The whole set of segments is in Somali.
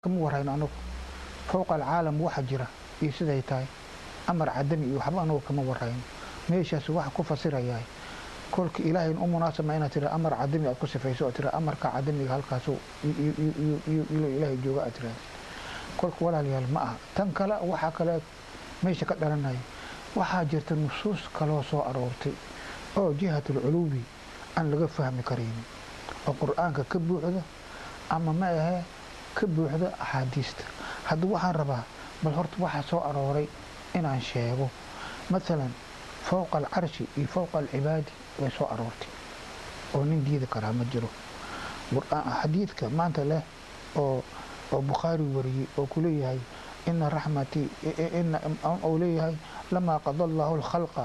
كم ورayno anagu fawqa alcaalam waxa jira iyo siday tahay amar cadami iyo waxba anagu kama warayno meeshaas waxa ku fasirayaa kolka ilaahay u munaasaba inaad tira amar cadami aad ku sifayso oo tira amarka cadamiga halkaas iyo ilaahay jooga aad tira kolka walaalayaal ma aha tan kale waxa kale meesha ka dhalanay waxa jirta nusuus kale soo aroortay oo jihatul ulubi aan laga fahmi karin oo quraanka ka buuxda ama ma aha ka buuxda axaadiista hadda waxaan rabaa bal horta waxa soo arooray inaan sheego مثلا فوق العرش فوق العباد وسو أرورتي oo nin diida kara ma jiro xadiidka maanta leh oo Bukhari wariye oo kuleeyahay inna rahmati inna awliyahi lama qada Allahu al-khalqa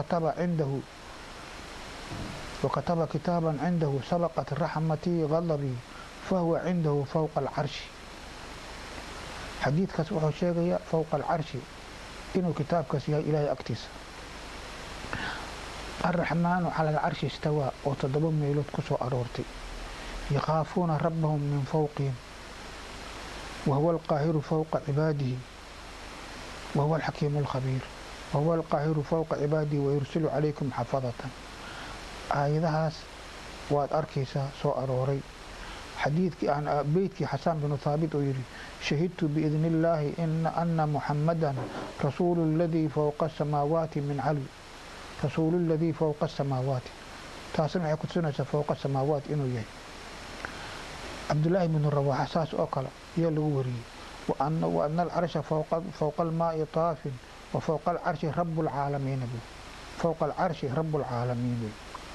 وكتب كتابا عنده سبقت رحمتي غضبي فهو عنده فوق العرش حديث كسوه شيغيا فوق العرش إنه كتاب كسيها إلهي أكتس الرحمن على العرش استوى وتضبط ميلوت كسو أرورتي يخافون ربهم من فوقهم وهو القاهر فوق عباده وهو الحكيم الخبير وهو القاهر فوق عباده ويرسل عليكم حفظة آيدهاس واد أركيسا سو أروري حديث عن بيتك حسان بن ثابت ويري شهدت بإذن الله أن محمدا رسول الذي فوق السماوات من علو رسول الذي فوق السماوات تاسمع يكون سنة فوق السماوات إنه يهي عبد الله بن الرواح أساس أقل يلوري وأن العرش فوق الماء طاف وفوق العرش رب العالمين فوق العرش رب العالمين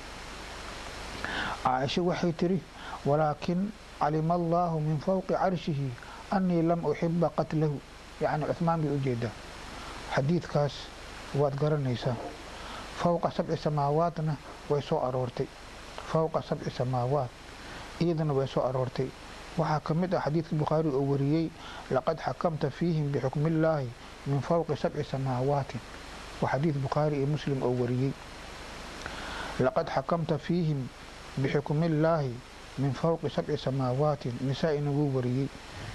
عائشة وحي تري ولكن علم الله من فوق عرشه أني لم أحب قتله يعني عثمان بأجيده حديث كاس واتقرن نيسان فوق 7 سماواتنا ويسو أرورتي فوق 7 سماوات إذن ويسو أرورتي وحكمت حديث البخاري أوريي لقد حكمت فيهم بحكم الله من فوق 7 سماوات وحديث البخاري مسلم أوريي لقد حكمت فيهم بحكم الله من فوق 7 سماوات نساء نوري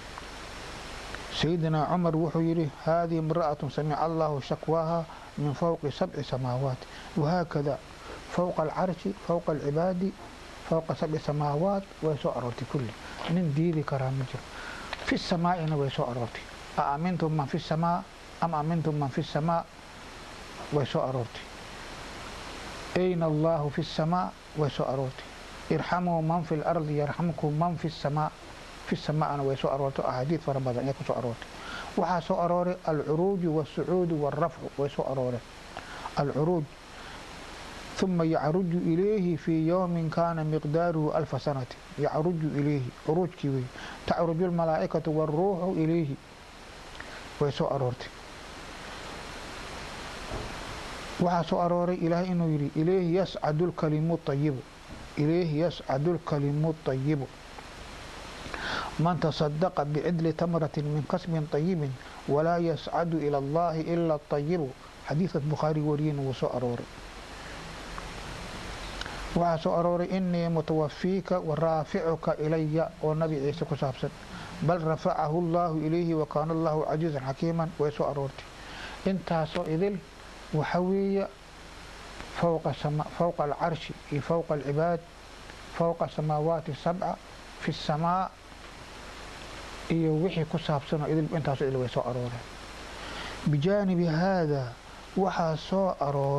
سيدنا عمر وحيره هذه امرأة سمع الله شكواها من فوق 7 سماوات وهكذا فوق العرش فوق العباد فوق 7 سماوات ويسوء أرورتي كله من ديري كرامجر في السماء ويسوء أرورتي أأمنتم من في السماء أم أمنتم من في السماء ويسوء أرورتي أين الله في السماء ويسوء أرورتي ارحموا من في الأرض يرحمكم من في السماء في السماء أنا ويسوء أرورتي أحاديث فرمضان يكسو أرورتي وحاسو أروري العروج والسعود والرفع ويسوء أروري العروج ثم يعرج إليه في يوم كان مقداره 1000 سنة يعرج إليه عروج كيوي تعرج الملائكة والروح إليه ويسوء أرورتي وحاسو أروري إلهي إنه يري إليه يسعد الكلم الطيب إليه يسعد الكلم الطيب من تصدق بعدل تمرة من قسم طيب ولا يسعد إلى الله إلا الطيب حديث البخاري ورين وسو أروري وسو أروري إني متوفيك ورافعك إلي والنبي عيسى كسابسن بل رفعه الله إليه وكان الله عزيزا حكيما وسو أرورتي انت سو إذل وحوية فوق العرش فوق العباد فوق السماوات 7 في السماء iyo wixii ku saabsan idil intaas idil way soo arooray bijanibi hada waxa soo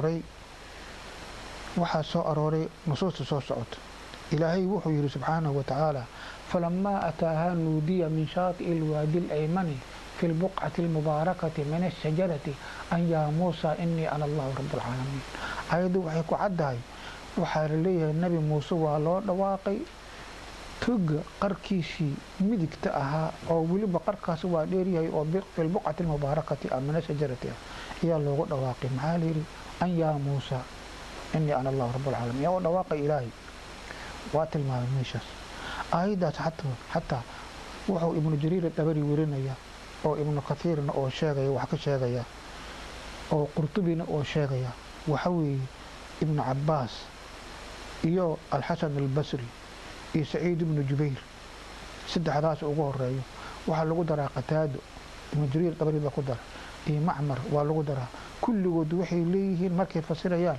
arooray nusuusta soo socota ilaahay wuxuu yiri subhanahu wa ta'ala falamma ataaha nudiya min shaati'il wadi al-aymani في البقعة المباركة من الشجرة أن يا موسى إني أنا الله رب العالمين عيدو وحيكو عدهاي وحار ليه النبي موسى والله دواقي تق قركيشي مدك تأها أو ولي بقركاس وديري أو في البقعة المباركة من الشجرة يا الله دواقي معالي أن يا موسى إني أنا الله رب العالمين يا دواقي إلهي واتل ما الميشس أيضا حتى وحو ابن جرير الطبري ورنيا oo ibn kathirna oo sheegay wax ka sheegaya oo qurtubina oo sheegaya waxa weey ibn abbas iyo al-hasan al-basri iyo sa'id ibn jubayr saddexdaas ugu horeeyo waxaa lagu daraa qataado ibnu jariir dabari baa ku dara iyo macmar waa lagu daraa kulligood waxay leeyihiin markay fasirayaan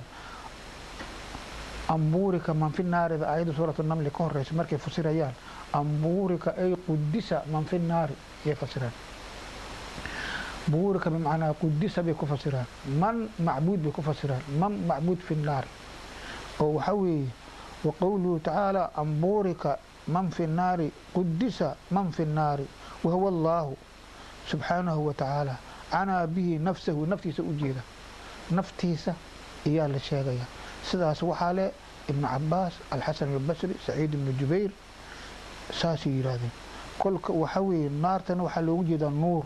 ambuurika man fi naarida aayadda suuratu namli ka horeysa markay fasirayaan ambuurika ay qudisa man fi naari yay fasiraan buurika bimacnaa qudisa bay ku fasiraan man macbuud bay ku fasiraan man macbuud fi naari oo waxaa weeye وقوله تعالى أنبورك من في النار قدس من في النار وهو الله سبحانه وتعالى عنا به نفسه نفتيس أجيدا نفتيس إياه للشيغية سداس وحالة ابن عباس الحسن البصري سعيد بن جبير ساسي يرادي كل وحوي النار تنوحل وجد النور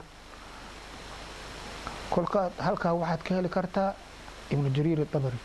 كل هلكا واحد كهل كرتا ابن جرير الطبري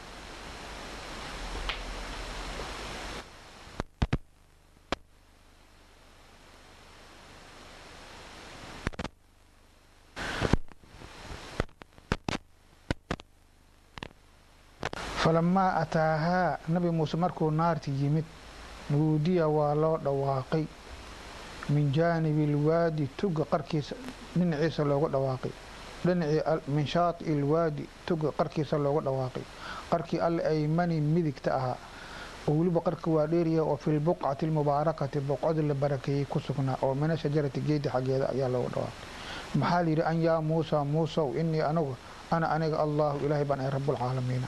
فلما أتاها نبي موسى مركو نار تجمد نودي والله دواقي من جانب الوادي تق قركيس من عيسى لو دواقي من شاطئ الوادي تق قركيس لو دواقي قركي الأيمن مذك تأها ولب قرك واديريا وفي البقعة المباركة البقعة البركة كسكنا أو من شجرة جيد حقيقة يا لو دواقي محالي أن يا موسى موسى وإني أنا الله إلهي بني رب العالمين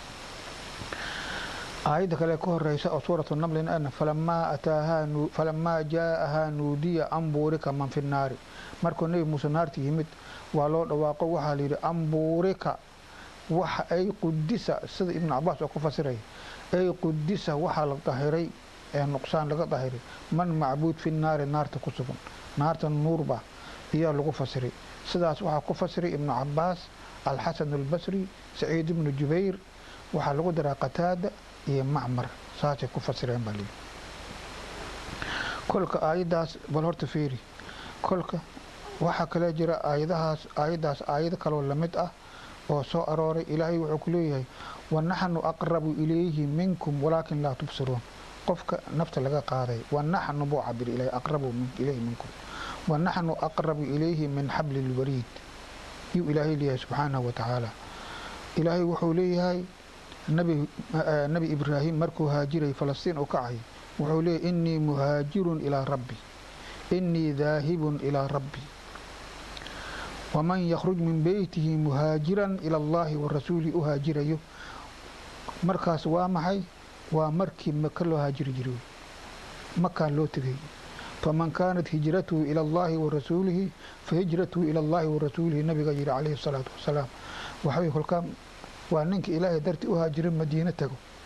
آية كلا كهريسة أو سورة النمل أن فلما جاءها نودي أنبورك من في النار مركو نبي موسى نار تيمت ولو دواقو وحالي أنبورك أي قدس سيد ابن عباس وكفا سري أي قدس وحال الطهري النقصان لك طهري من معبود في النار تكسبون نار النور با هي لغفا سري سيداس وحا كفا سري ابن عباس الحسن البصري سعيد بن جبير وحا لغو درا قتادة iyo macmar saasay ku fasireen bali kolka aayadaas bal horta fiiri kolka waxa kale jira aayadaas aayad kale la mid ah oo soo arooray ilaahay wuxuu ku leeyahay wa nahnu aqrabu ilayhi minkum walakin la tubsirun qofka nafta laga qaaday wa nahnu bu'abir ilayhi aqrabu ilayhi minkum wa nahnu aqrabu ilayhi min hablil warid yu ilaahay leeyahay subhanahu wa ta'ala ilaahay wuxuu leeyahay نبي إبراهيم مركو هاجري فلسطين وكعي وحولي إني مهاجر إلى ربي إني ذاهب إلى ربي ومن يخرج من بيته مهاجرا إلى الله والرسول أهاجريه مركز وامحي ومركي مكلو هاجر جروي مكان لو تغي فمن كانت هجرته إلى الله ورسوله فهجرته إلى الله ورسوله النبي غير عليه الصلاة والسلام وحوي الكام وأنك إلهي درت أهاجر مدينته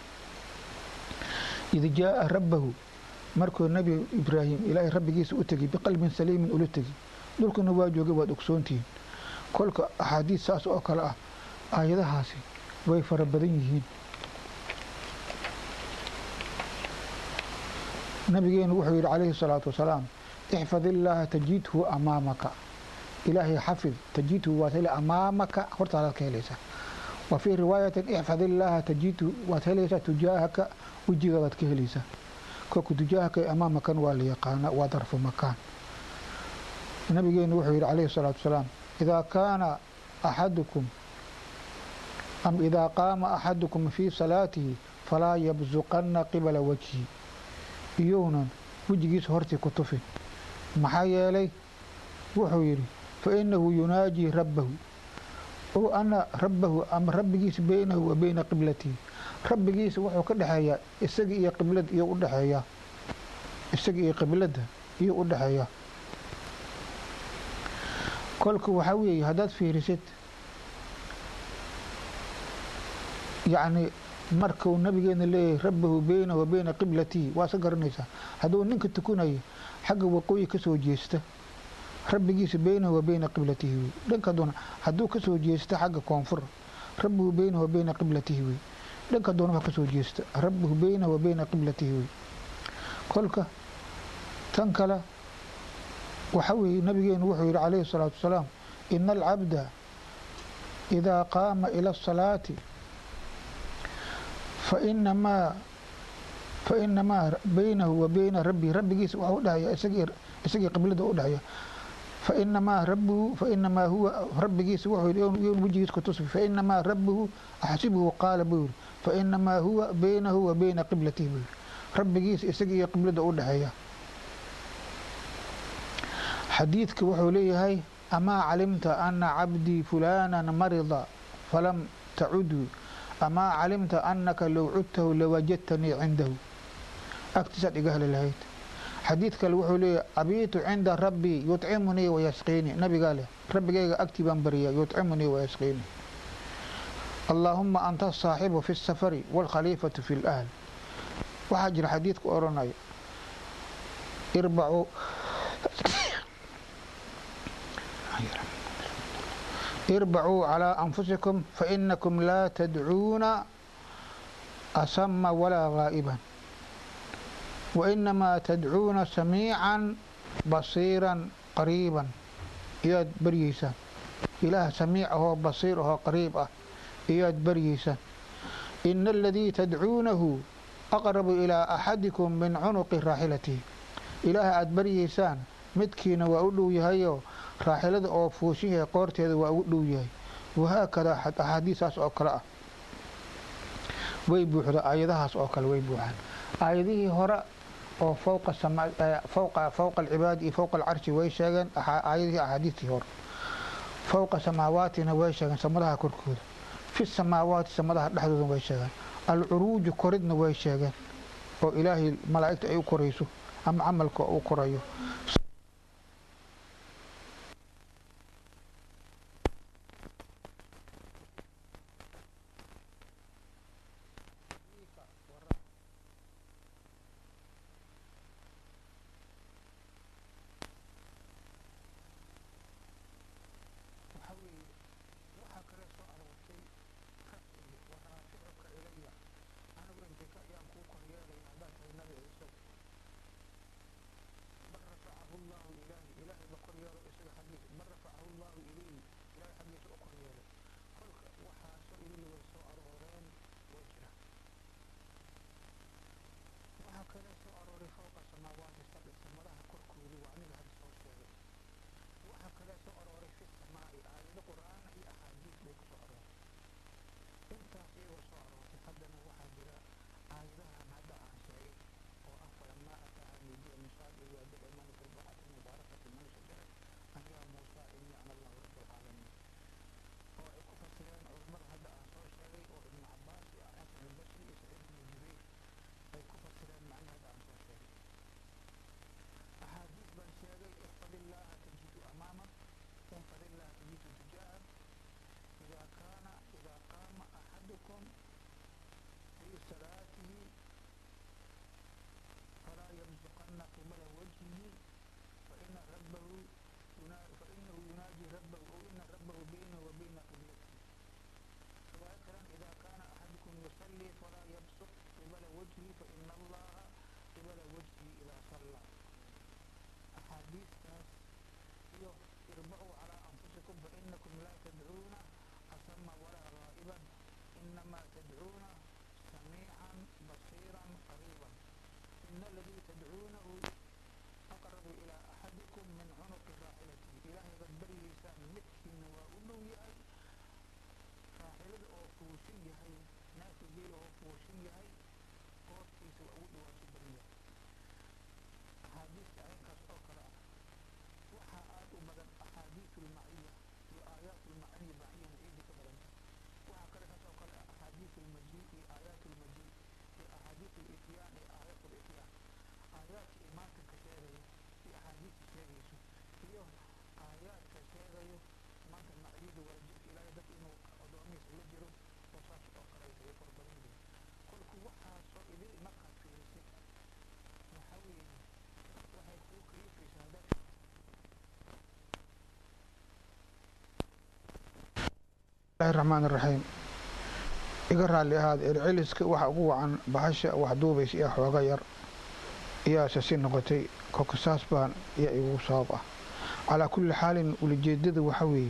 إذا جاء ربه مركو النبي إبراهيم إلهي ربي جيس أتجي بقلب سليم أولتجي دولك نواجه جواد أكسونتين كلك أحاديث ساس أكل آية هاسي ويفر بدينهين نبيين وحي عليه الصلاة والسلام احفظ الله تجيته أمامك إلهي حفظ تجيته واتلي أمامك خرط على الكيليسة وفي رواية احفظ الله تجيته واتليسة تجاهك وجيغت كيليسة كوكو تجاهك أمامك واليقان وظرف مكان نبيين وحي عليه الصلاة والسلام إذا كان أحدكم أم إذا قام أحدكم في صلاته فلا يبزقن قبل وجهه يونا وجهيس هرتي كتفي محايا لي وحويري فإنه يناجي ربه وأنا ربه أم ربجيس بينه وبين قبلتي ربجيس وحو كدحيا إسقي قبلت يودحيا إسقي قبلته يودحيا كلك وحوي هدات في رست يعني marka uu nabigeena leeyahay rabbahu bayna wa bayna qiblati waa sagaranaysa haduu ninka tukunay xagga waqooyi ka soo jeesta rabbigiisa bayna wa bayna qiblatihi dhanka doona haduu ka soo jeesta xagga koonfur rabbuhu bayna wa bayna qiblatihi dhanka doona ka soo jeesta rabbuhu bayna wa bayna qiblatihi kolka tan kala waxa weey nabigeena wuxuu yiri calayhi salaatu wasalaam innal abda idha qama ila as-salati فإنما بينه وبين ربي جيس وحو دحيا اسغي قبلده ودحيا فإنما هو ربجيس وحو يوم وجهيس كتصف فإنما ربه أحسبه قال بور فإنما هو بينه وبين قبلته بور ربجيس إسقي قبلته أودحيا حديثك وحو ليه أما علمت أن عبدي فلانا مرض فلم تعده أما علمت أنك لو عدته لوجدتني عنده أكتسد إقهل الهيت حديثك الوحو لي أبيت عند ربي يطعمني ويسقيني نبي قال ربي قال أكتب أنبريا يطعمني ويسقيني اللهم أنت الصاحب في السفر والخليفة في الأهل وحجر حديثك أوروناي اربعوا على أنفسكم فإنكم لا تدعون أصم ولا غائبا وإنما تدعون سميعا بصيرا قريبا إياد بريسا إله سميع هو بصير هو قريب إياد بريسا إن الذي تدعونه أقرب إلى أحدكم من عنق راحلته إله أدبريسان مدكين وأولو يهيو راحلة أو فوشيه قورتي وأولو يهي وهكذا أحاديث أقرأ ويبوح آياتها أقل ويبوحان آياته هراء أو فوق السماء فوق العباد فوق العرش ويشاغن آياته أحاديث هر فوق سماواتنا ويشاغن سمدها كركود في السماوات سمدها لحظة ويشاغن العروج كردنا ويشاغن وإلهي الملائكة أيو كريسو أم عملك أو كريو الله الرحمن الرحيم إقرأ لي هذا العلسك وحقوق عن بحشة وحدوبيس يا حوغير يا سسين نقطي كوكساس بان يا إيو صابة على كل حال ولجدد وحوي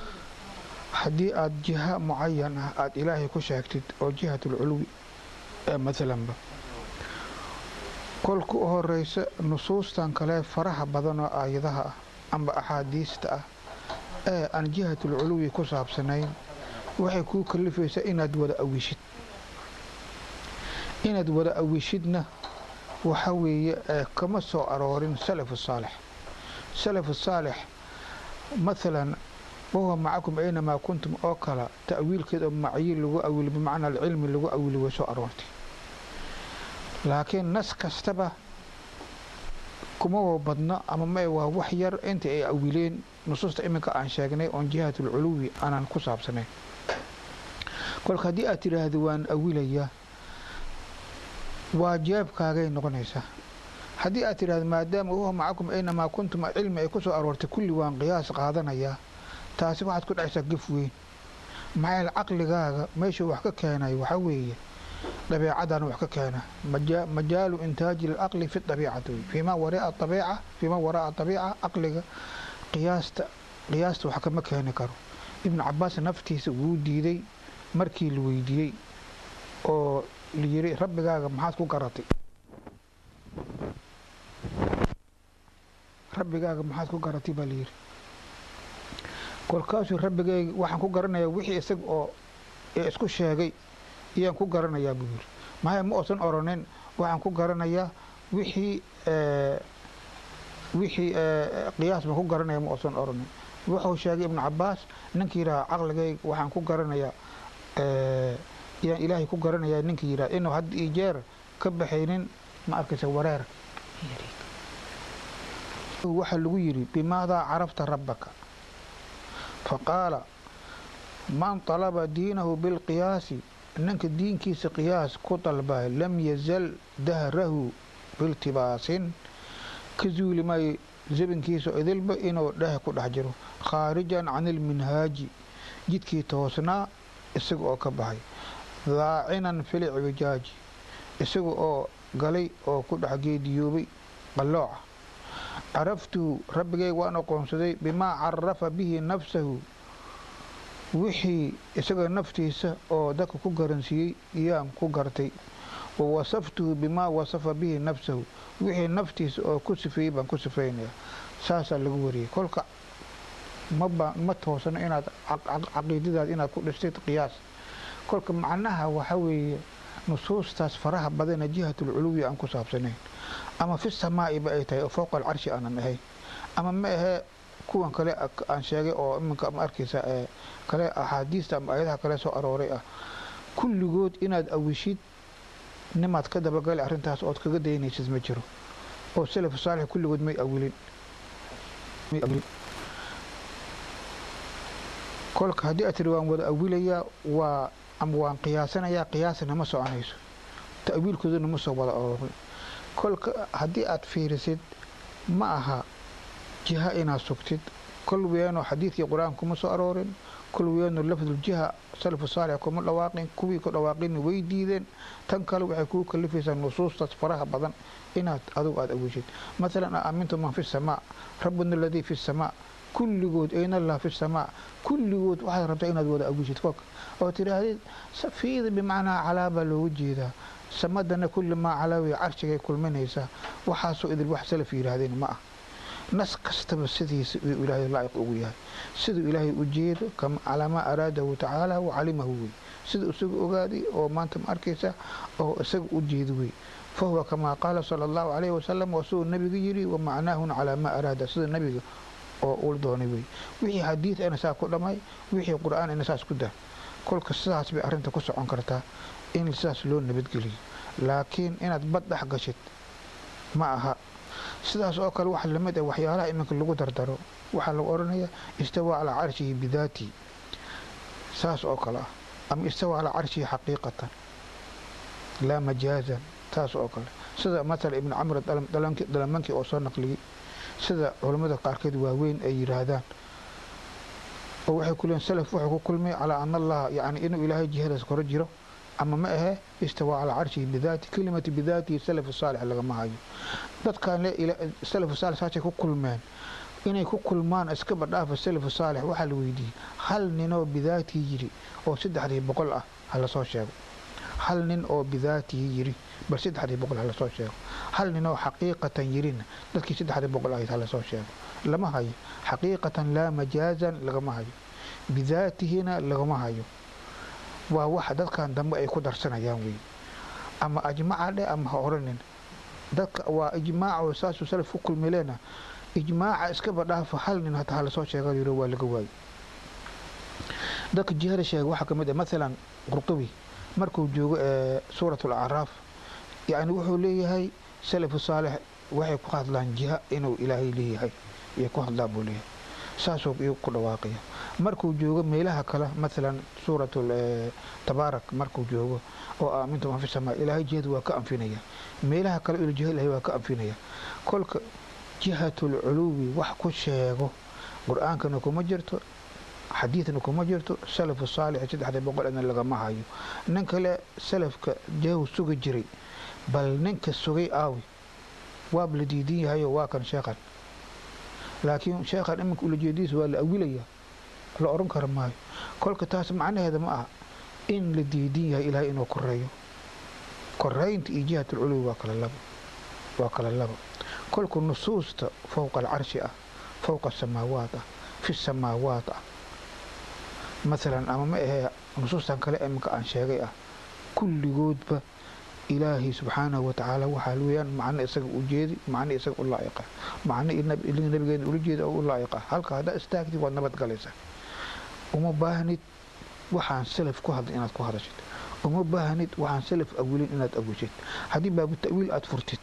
حدي آد جهة معينة آد إلهي كشاكتد أو جهة العلوي مثلا كل كوه الرئيس نصوص تنكلا فرح بدنا آيدها amba axaadiista ah ee aan jihatul culuwi ku saabsanayn waxay kuu kalifaysaa inaad wada awishidna waxa weeye kama soo aroorin salafu saalix مثلا وهو معكم أينما كنتم أوكلا تأويل كده معين لغو أول بمعنى العلم لغو أول وسو أروتي لكن ناس كستبه كما بدنا أما ما هو وحير أنت أي أولين نصوص إمك عن شاقني عن جهة العلوي أنا نكسب سنة كل خديئة الهذوان أولية واجب كاغي نغنيسة حديئة الهذ ما دام وهو معكم أينما كنتم علم يكسو أرورتي كل وان قياس قادنا إياه taasi waxaad ku dhacaysaa gif weyn maxaa caqligaaga meesha wax ka keenay waxa weeye dabeecadana wax ka keena majaalu intaaj al-aqli fi dabiicati fima waraa tabiica aqliga qiyaasta wax kama keeni karo ibn Abbas naftiisa wuu diiday markii la weydiiyay oo la yiri rabbigaaga maxaad ku garatay baa la yiri kolkaasuu rabbigayga waxaan ku garanayaa wixii isaga oo isku sheegay iyaan ku garanayaa buu yiri maxay ma oosan oranin waxaan ku garanayaa wixii qiyaas ma ku garanaya ma oosan oranin wuxuu sheegay ibn Abbas ninkii yiraahdo caqligayga waxaan ku garanayaa iyaan ilaahay ku garanayaa ninkii yiraahdo inuu had iyo jeer ka baxaynin ma arkaysa wareer waxa lagu yiri bimaada carafta rabbaka فقال من طلب دينه بالقياس انك دين كيس قياس كطلبه لم يزل دهره بالتباس كزول ما زبن كيس اذلب انه ده كدحجرو خارجا عن المنهاج جدكي توسنا اسغو كبحي ذاعنا في العوجاج اسغو غلي او كدحجيديوبي قلوع عرفت ربي وانا قومسدي بما عرف به نفسه وحي اسغا نفتيسا او دك ku garansiyay iyaan ku gartay ووصفته بما وصف به نفسه وحي نفتيسا oo ku sifeeyay baan ku sifeynaya saasa lagu wariyay kolka ma toosana inaad aqeedadaad inaad ku dhistay qiyaas kolka macnaha waxa weeye nusuustaas faraha badan jihatul culuwi aan ku saabsanayn أما في السماء بأيتها فوق العرش أنا نهي أما ما هي كون كلا عن شيء أو من كم أركيسة كلا أحاديث أم آياتها كلا سو أرورية كل جود إناد أو شيء نمط كذا بقال أرنتها صوت كذا ديني شيء مجرو أو سلف صالح كل جود مي أولين كل هذه أتروان ود أولية وأموان قياسنا يا قياسنا ما سو عنيس تأويل كذا نمسو ولا أروي كل هدي أتفيرسيد معها جهة إنا سكتد كل ويانو حديث القرآن كم سأرورن كل ويانو لفظ الجهة سلف الصالح كم الواقين كوي كل واقين ويديدن تنكلوا وحكوا كل في النصوص تصفرها بدن إنا أدو أدوجد مثلا أمنتم من في السماء ربنا الذي في السماء كل جود أين الله في السماء كل جود واحد ربنا دو أدوجد فوق أو ترى هذه سفيد بمعنى على بالوجه سمدنا كل ما علوي عرشك كل من يسا وحاسو إذ الوحى سلفي هذين معه ناس كستب سيدي إلهي لايق أوياه سيدي إلهي أجير كم على ما أراده تعالى وعلمه سيدي أسوق أغادي أو ما أنتم أركيسا أو أسوق أجيدوي فهو كما قال صلى الله عليه وسلم وسوء النبي يجري ومعناه على ما أراده سيدي النبي أو أولدوني وي وحي حديث أنا ساكو لماي وحي قرآن أنا ساس كده كل قصص بأرنت كسو عنكرتا إن الساس لون نبتقلي لكن إن تبدح قشت معها سداس أوكل واحد لمدة وحيالها إمك اللي قدر درو واحد لو أرنية استوى على عرشه بذاتي ساس أوكله أم استوى على عرشه حقيقة لا مجازا ساس أوكل سدا مثل ابن عمرو دلمنكي أوصل نقلي سدا علماء قاركد واوين أي رادان وحي كلهم سلف وحي كل ما على أن الله يعني إنه إلهي جهاد سكر جرو أما ما هي استوى على عرشه بذاته كلمة بذاته السلف الصالح اللي ما هاي ضد كان السلف الصالح ساتي كل مان إنه كل مان أسكب الرافع السلف الصالح وحل ويدي هل ننو بذاته يجري أو سد حدي بقول هل صار شاب هل ننو بذاته يجري bal 300 hala soo sheego hal ninoo xaqiiqatan yirina dadkii 300 ahayd hala soo sheego lama hayo xaqiiqatan laa majaazan lagama hayo bidaatihina lagama hayo waa waxa dadkan dambe ay ku darsanayaan weey ama ajmaca dhe ama horanin dadka waa ijmaac saasu salaf ku kulmeelena ijmaaca iska badhaaf hal nin hata hala soo sheego yiro waa laga waay dadka jihada sheeg waxa kamid ah mesela qurtubi markuu joogo suuratul a'raaf yani wuxuu leeyahay salaf saalix waxay ku hadlaan jiha inuu ilaahay leeyahay iyo ku hadlaan buu leeyahay saasoo ku dhawaaqaya markuu joogo meelaha kale mesela suuratul tabaarak markuu joogo oo aamintu ma fi samaa ilaahay jihada waa ka anfinaya meelaha kale ila jiha ilaahay waa ka anfinaya kolka jihatul uluwi wax ku sheego quraankana kuma jirto xadiidna kuma jirto salaf saalix 300 in laga ma hayo nin kale salafka jeew suga jiray bal ninka sugay aawi waa bladiidin yahay waa kan sheekhan laakiin sheekhan imka ula jeediis waa la awilaya la oran karo maayo kolka taas macnaheedu ma aha in la diidin yahay ilaahay inuu koreeyo koreynta iyo jihatul uluwi waa kala laba kolku nusuusta fawqa al-arshi fawqa as-samaawaat fi as-samaawaat مثلا أما ما هي نصوصا كلا إمك عن شيء كل جود ب إلهي سبحانه وتعالى وحلويان معنا إسق وجيد معنا إسق اللائقة معنا النبي جيد وجيد أو اللائقة هل هذا استاكتي والنبت جلسة وما باهنت وحان سلف كهذا إنات كهذا شيء وما باهنت وحان سلف أولين إنات أبو شيء هذه باب التأويل أتفرتت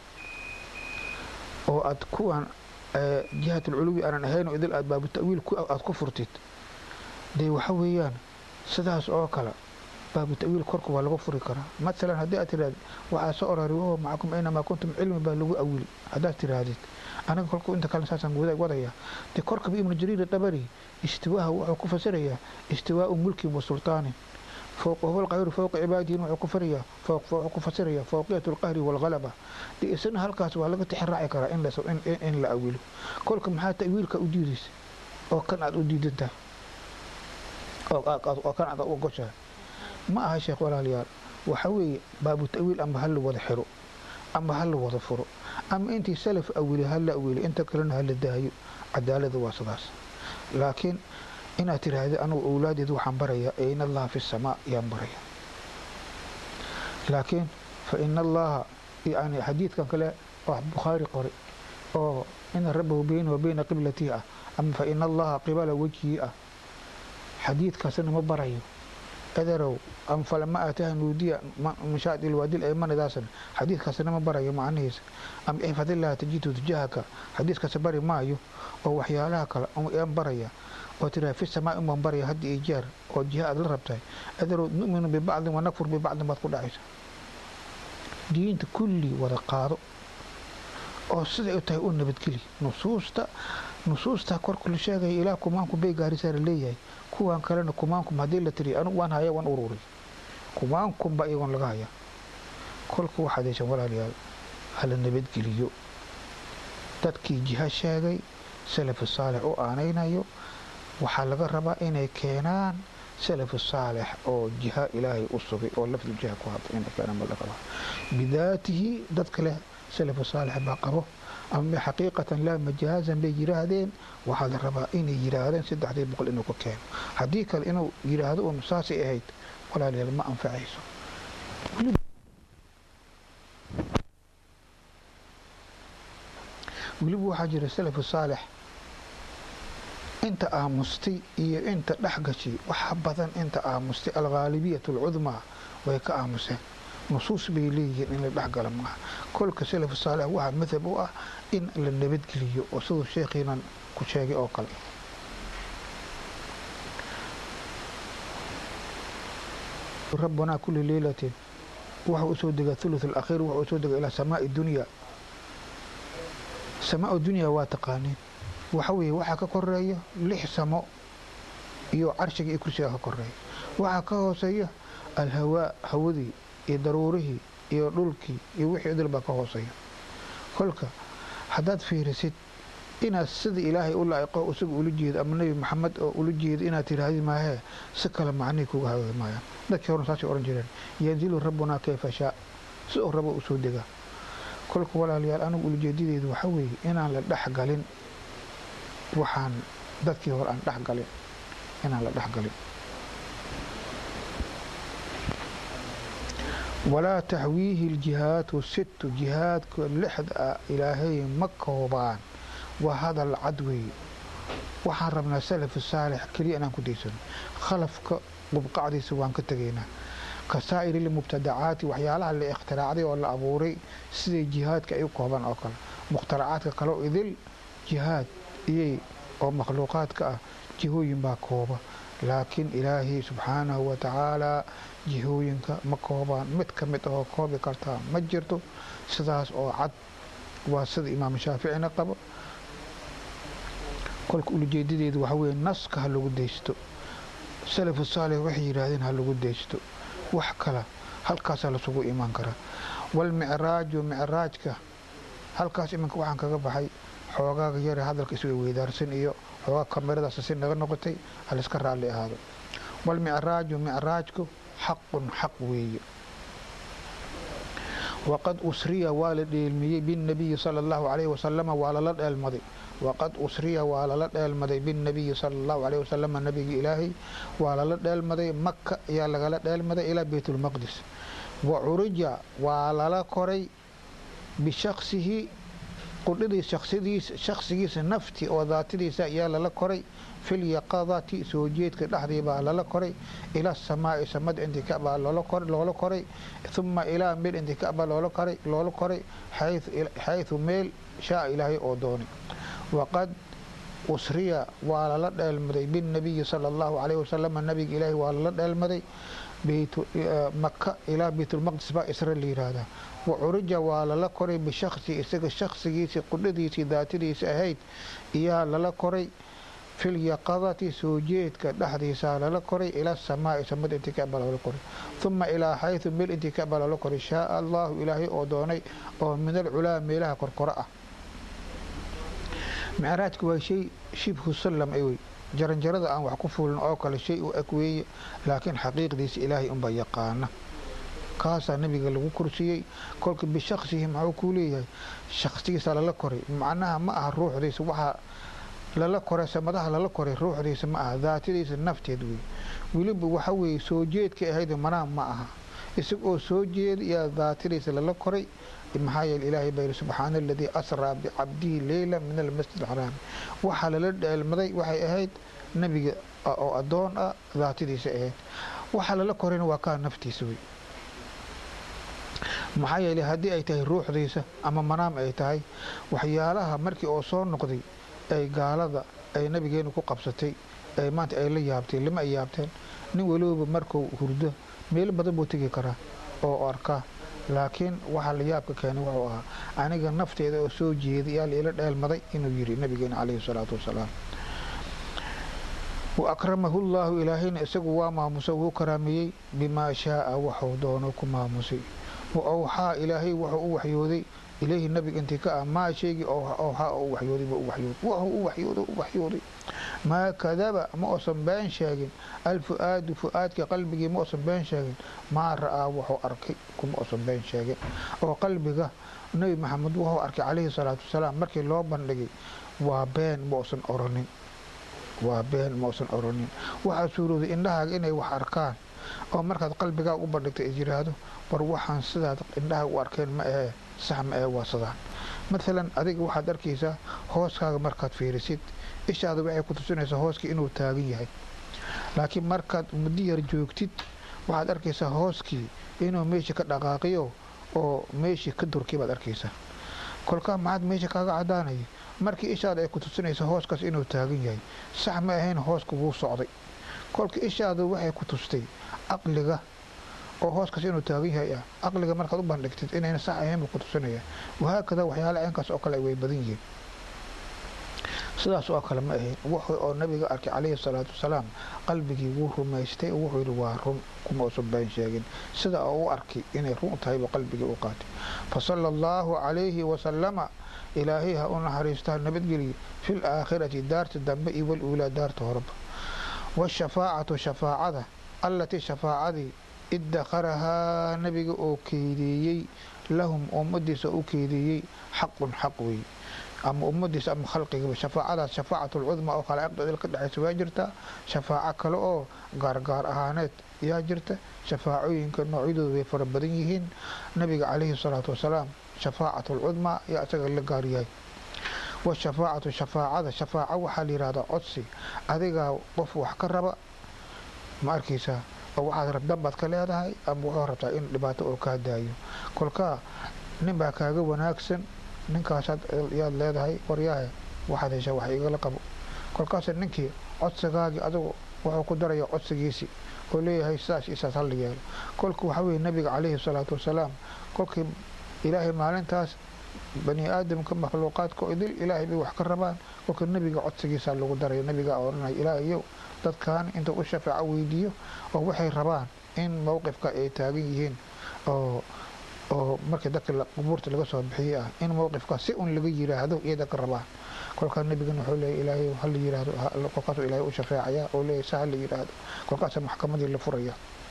أو أتكون جهة العلوي أنا نهين وإذا باب التأويل أتكفرتت دي وحويان سداس او كلا باب التأويل كركو waa lagu furi karaa مثلا hadii aad tiraahdo waxa soo orariyo معكم اينما كنتم علم baa lagu awil hadaa tiraahdo anaga kolku inta kala saasan wadaya de korka ibn jarir tabari istiwaaha wuxuu ku fasiraya istiwaa mulki wa sultaani فوق هو القاهر فوق عباده وكفريا فوق كفسريا فوقية القهر والغلبة دي اسن halkaas waa laga tixraaci karaa in la awilo kolka maxaa ta'wiilka u diidis oo kan aad u diidantaa oo kan aad u goshaa ma aha sheekh walaaliyaal waxa weeye baabu ta'wiil ama hal wada xiro ama hal wada furo ama intii salaf awili hal awili inta kalena hal daayo cadaaladu waa sidaas laakiin inaad tiraahdo anu awlaadeedu waxaan barayaa in allah fi samaa yaan baraya laakiin fa in allah yani xadiidkan kale oo bukhari qori oo in rabbahu bayna wa bayna qiblatihi ama fa in allah qibala wajhihi xadiidkaasna ma barayo أدروا أم فلما أتاه نودية مشاهد الوادي الأيمن داسن حديث كسر ما برا يوم عنيس أم إيه فضل الله تجيت تجاهك حديث كسبري مايو أو وحيالها كلا أم إيه بريا وترى في السماء أم بريا هدي إيجار أو جهاد الربطة أدروا نؤمن ببعض ونكفر ببعض ما تقول عيسى دين كلي ورقاض أو سيد تهون بتكلي نصوص كور كل شيء إلى كمانكم بيجاري سر ليه kuwan kalena kumaankum hadii la tiri anu waan haya waan ururi kumaankum ba iyagoon laga haya kolku waxa deeshan walaaliyaal hal nabad geliyo dadkii jiha sheegay salaf saalix oo aanaynayo waxa laga rabaa inay keenaan salaf saalix oo jiha ilaahay u sugay oo lafdu jiha ku hadlay inay keenaan laga rabaa bidaatihi dadka leh salaf saalix ba qabo أما حقيقة لا مجازا بيجرادين وهذا الربا إني جرادين سد حديث بقول إنه كان حديث إنه جراد ومساسي أهيد ولا لي ما أنفع عيسو ولبو حجر السلف الصالح أنت آمستي إيه أنت لحقشي وحبذا أنت آمستي الغالبية العظمى ويك آمسين نصوص بيليه إن لحق لما كل كسلف الصالح واحد مثل بوه إن للنبت كليه وصدوا شيخنا كشاقي أوقل ربنا كل ليلة وحو أسودك الثلث الأخير وحو أسودك إلى سماء الدنيا سماء الدنيا واتقانين وحوي وحكا كورية لح سماء يو عرشك إكرسيها كورية وحكا هوسية الهواء هودي iyo daruurihi iyo dhulkii iyo wixii idilba ka hooseeyo kolka hadaad fiirisid inaad sida ilaahay u laa'iqo isagu ula jeedo ama nabi maxamed oo ula jeedo inaad tiraahdi maahe si kale macnii kuga hawada maayaan dadkii hore saasay oran jireen yanzilu rabbuna kayfa shaa sidoo rabo u soo degaa. kolka walaalayaal anigu ujeedadeedu waxa weeye inaan la dhexgalin waxaan dadkii hore aan dhexgalin, inaan la dhexgalin. walaa taxwiihi ljihaatu sittu, jihaadka lixda ilaahay ma koobaan. waa hadal cad weeye. waxaan rabnaa salafu saalix keliya inaan ku daysano, khalafka qubqacdiisa waan ka tegaynaa. kasaa'iri lmubtadacaati, waxyaalaha la ikhtiraacday oo la abuuray siday jihaadka ay u kooban oo kale. mukhtaracaadka kale oo idil jihaad iyay oo makhluuqaadka ah jihooyin baa kooba, laakiin ilaahay subxaanahu wa tacaalaa jihooyinka ma koobaan. mid ka mid ahoo koobi kartaa ma jirto, sidaas oo cad. waa sida imaam shaaficina qabo. kolka ulajeedadeedu waxa weeye naska ha lagu daysto, salafu saalix waxay yidhaahdeen ha lagu daysto, wax kale halkaasaa lasugu imaan karaa. walmicraaju, micraajka halkaas iminka waxaan kaga baxay xoogaaga yare hadalka isweydaarsan iyo xoogaa kameradaas si naga noqotay haliska raalli ahaado. walmicraaju, micraajku xaqun xaq weeye. waqad usriya waa la dheelmiyey binnabiyi sala allahu calayhi wasalama, waa lala dheelmaday. waqad usriya waa lala dheelmaday binnabiyi sala allahu calayhi wasalama, nabiga ilaahay waa lala dheelmaday. maka ayaa lagala dheelmaday ilaa baytulmaqdis. wa curija waa lala koray bishaksihi, qudhidii shaksigiisa nafti oo daatadiisa ayaa lala koray. filyaqadati, soo jeedka dhexdii baa lala koray. ila samaa'i, samada intii ka baa loola koray. uma ilaa meel intii ka baa loola koray xayثu meel shaa ilaahay oo doonay. waqad usriya waa lala dheelmaday binnabiyi sala allahu calayhi wasalam, nabiga ilaahay waa lala dheelmaday maka ilaa baytulmaqdis baa isra la yidhaahdaa. wa curija waa lala koray bishaksi, isaga shaksigiisii qudhadiisii daatadiisa ahayd iyaa lala koray. filyaqadati, soo jeedka dhexdiisaa lala koray. ila samaa'i, samada intii ka baa loola koray. uma ilaa xayثu meel intii ka baa loola koray shaaa allahu ilaahay oo doonay, oo min alculaa meelaha korkoro ah. micraajka waa shay shibhu sallam wey, jaranjarada aan wax ku fuulin oo kale shay u eg weeye, laakiin xaqiiqdiisa ilaahay unbaa yaqaana. kaasaa nabiga lagu kursiyey. kolka bishaksihi maxuu kuu leeyahay? shaksigiisa lala koray, macnaha ma aha ruuxdiisa waxaa lala koray, samadaha lala koray ruuxdiisa ma aha, daatadiisa nafteed wey. weliba waxa weeye soo jeedka ahayd manaam ma aha, isagoo soo jeeda iyo daatadiisa lala koray. maxaa yeele ilaahay baa yidhi subxaana aladii asraa bicabdihi leyla min almasjid alxaraam. waxaa lala dheelmaday waxay ahayd nebiga oo addoon ah, daatadiisa ahayd. waxaa lala korayna waa kaa naftiisa wey. maxaa yeele haddii ay tahay ruuxdiisa ama manaam ay tahay, waxyaalaha markii oo soo noqday ay gaalada ay nabigeenu ku qabsatay, ay maanta ay la yaabtay, lama ay yaabteen. nin waliba markuu hurdo meel badan buu tegi karaa oo arkaa, laakiin waxaa la yaabka keenay wuxuu ahaa aniga nafteeda oo soo jeeday yaa laila dheelmaday inuu yidhi nabigeena calayhi salaatu wasalaam. wa akramahu llaahu, ilaahayna isagu waa maamusay, wuu karaameeyey bimaa shaaa waxuu doono ku maamusay. wa awxaa, ilaahay wuxuu u waxyooday ilayhi nabiga intii ka ah maa shaygii awxaa oo u waxyooday buu u waxyooday. wuxuu u waxyooday maa kadaba, ma uusan been sheegin. alfu'aadu, fu'aadka qalbigii ma uusan been sheegin. maa ra'aa, wuxuu arkay kuma uusan been sheegin. oo qalbiga nebi maxamed wuxuu arkay calayhi salaatu wasalaam markii loo bandhigay waa been ma uusan oranin, waa been ma uusan oranin. waxaa suurooday indhahaaga inay wax arkaan, oo markaad qalbigaa u bandhigta is yidhaahdo war waxaan sidaad indhaha u arkeen ma ahee, sax ma ahe, waa sidaan. maalan adiga waxaad arkaysaa hooskaaga markaad fiirisid, ishaada waxay ku tusinaysaa hooskii inuu taagan yahay. laakiin markaad muddo yar joogtid waxaad arkaysaa hooskii inuu meeshii ka dhaqaaqiyo oo meeshii ka durkay baad arkaysaa. kolkaa maxaad meesha kaaga cadaanaya? markii ishaada ay ku tusinaysa hooskaas inuu taagan yahay, sax ma ahayn, hooska wuu socday. kolka ishaada waxay ku tustay caqliga oo hooskaas inuu taagan yahay ah, caqliga markaad u bandhigtid inayna sax ahayn buu ku tusinaya. wahaakada waxyaala caynkaas oo kale way badan yihiin. sidaas oo kale ma ahayn. wuxuu oo nabiga arkay calayhi salaatu wasalaam qalbigii wuu rumaystay oo wuxuu yidhi waa run, kuma uusan been sheegin. sida oo u arkay inay run tahay buu qalbigii u qaatay. fasala allahu calayhi wasalama, ilaahay ha u naxariistaa nabadgeliye, fi laakhirati daarta dambe iyo waluulaa daarta horeba. washafaacatu shafaacada allatii shafaacadii idakharahaa nabiga oo keedeeyey lahum ummadiisa u keedeeyey xaqun xaq wey ama ummadiisa ama khalqigaba shafaacadaas shafaacatlcudma oo khalaa'iqda ka dhexaysa waa jirtaa shafaaco kale oo gaargaar ahaaneed yaa jirta shafaacooyinka noocyadooda way fara badan yihiin nabiga calayhi salaatu wasalaam shafaacatlcudma yaa isaga la gaaryahay washafaacatu shafaacada shafaaco waxaa la yihahdaa codsi adigaa qof wax ka raba ma arkaysaa oo waxaad rabdan baad ka leedahay ama wuxuu rabtaa in dhibaato oo kaa daayo kolkaa nin baa kaaga wanaagsan ninkaasaad yaad leedahay waryaahe waxaad heshaa wax igala qabo kolkaas ninkii codsigaagii adigu wuxuu ku daraya codsigiisii oo leeyahay sidaas isaas hala yeelo kolka waxaa weye nabiga calayhi salaatu wasalaam kolkii ilaahay maalintaas bani aadamka makhluuqaadka idil ilaahay bay wax ka rabaan kolka nebiga codsigiisaa lagu daraya nabigaa odhanaya ilaahayow dadkan inta u shafaaco weydiiyo oo waxay rabaan in mowqifka ay taagan yihiin oo markii dadka qubuurta laga soo bixiyey ah in mowqifka si un laga yiraahdo iyada ka rabaan kolkaa nebigan wuxuu leeyahy ilaahay hala yiraahdo kolkaasuu ilaahay u shafeecaya oo leeyahy sa hala yiraahdo kolkaasa maxkamadii la furaya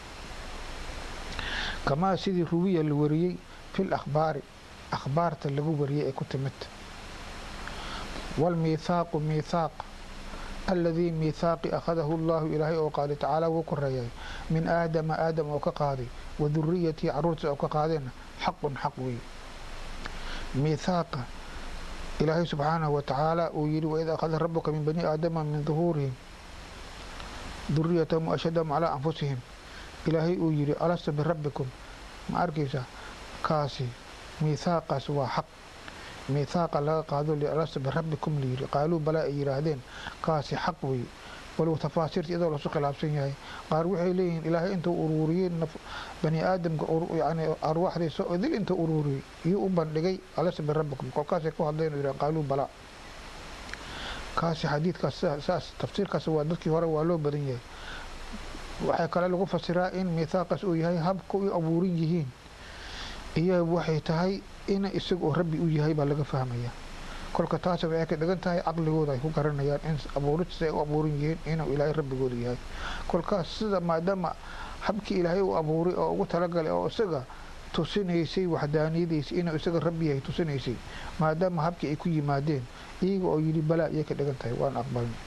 kamaa sidii ruwiya la wariyey fil akhbaari akhbaarta lagu wariyey ee ku timid waalmiithaaqu miithaaq aladii miithaaqi akhadahu allahu ilaahay oo qaaday tacaala wuu koreeyay min aadama aadam oo ka qaaday wa durriyatii caruurtiisa oo ka qaadeenna xaqun xaq wey miithaaqa ilaahay subxaanahu watacaala uu yidhi waid akhada rabuka min bani aadama min duhuurihim duriyatahum ashhadahum calaa anfusihim ilaahay uu yidhi alasta birabbikum ma arkaysa kaasi miithaaqaas waa xaq miithaaqa laga qaado alasta birabbikum layidhi qaaluu balaa ay yidhaahdeen kaasi xaq wey walow tafaasiirta iyadoo lasu khilaafsan yahay qaar waxay leeyihiin ilaahay intuu uruuriyey bani aadamka yani arwaaxdiisa idil intuu uruuriyey iyuu u bandhigay alasta birabbikum kolkaasay ku hadleen oo yidhahan qaaluu balaa kaasi xadiidkaas saas tafsiirkaas waa dadkii hore waa loo badan yahay waxaa kale lagu fasiraa in miithaaqaas uu yahay habka u abuurin yihiin iyo waxay tahay ina isaga oo rabbi u yahay baa laga fahmaya kolka taas waxay ka dhigan tahay caqligooda ay ku garanayaan in abuurista ay u abuuran yihiin inuu ilaahay rabbigooda yahay kolkaas sida maadaama habkii ilaahay u abuuray oo ugu talagalay oo isaga tusinaysay waxdaaniyadiisa inuu isaga rabbi yahay tusinaysay maadaama habkii ay ku yimaadeen iyaga oo yidhi balaa iyay ka dhigan tahay waan aqbalnay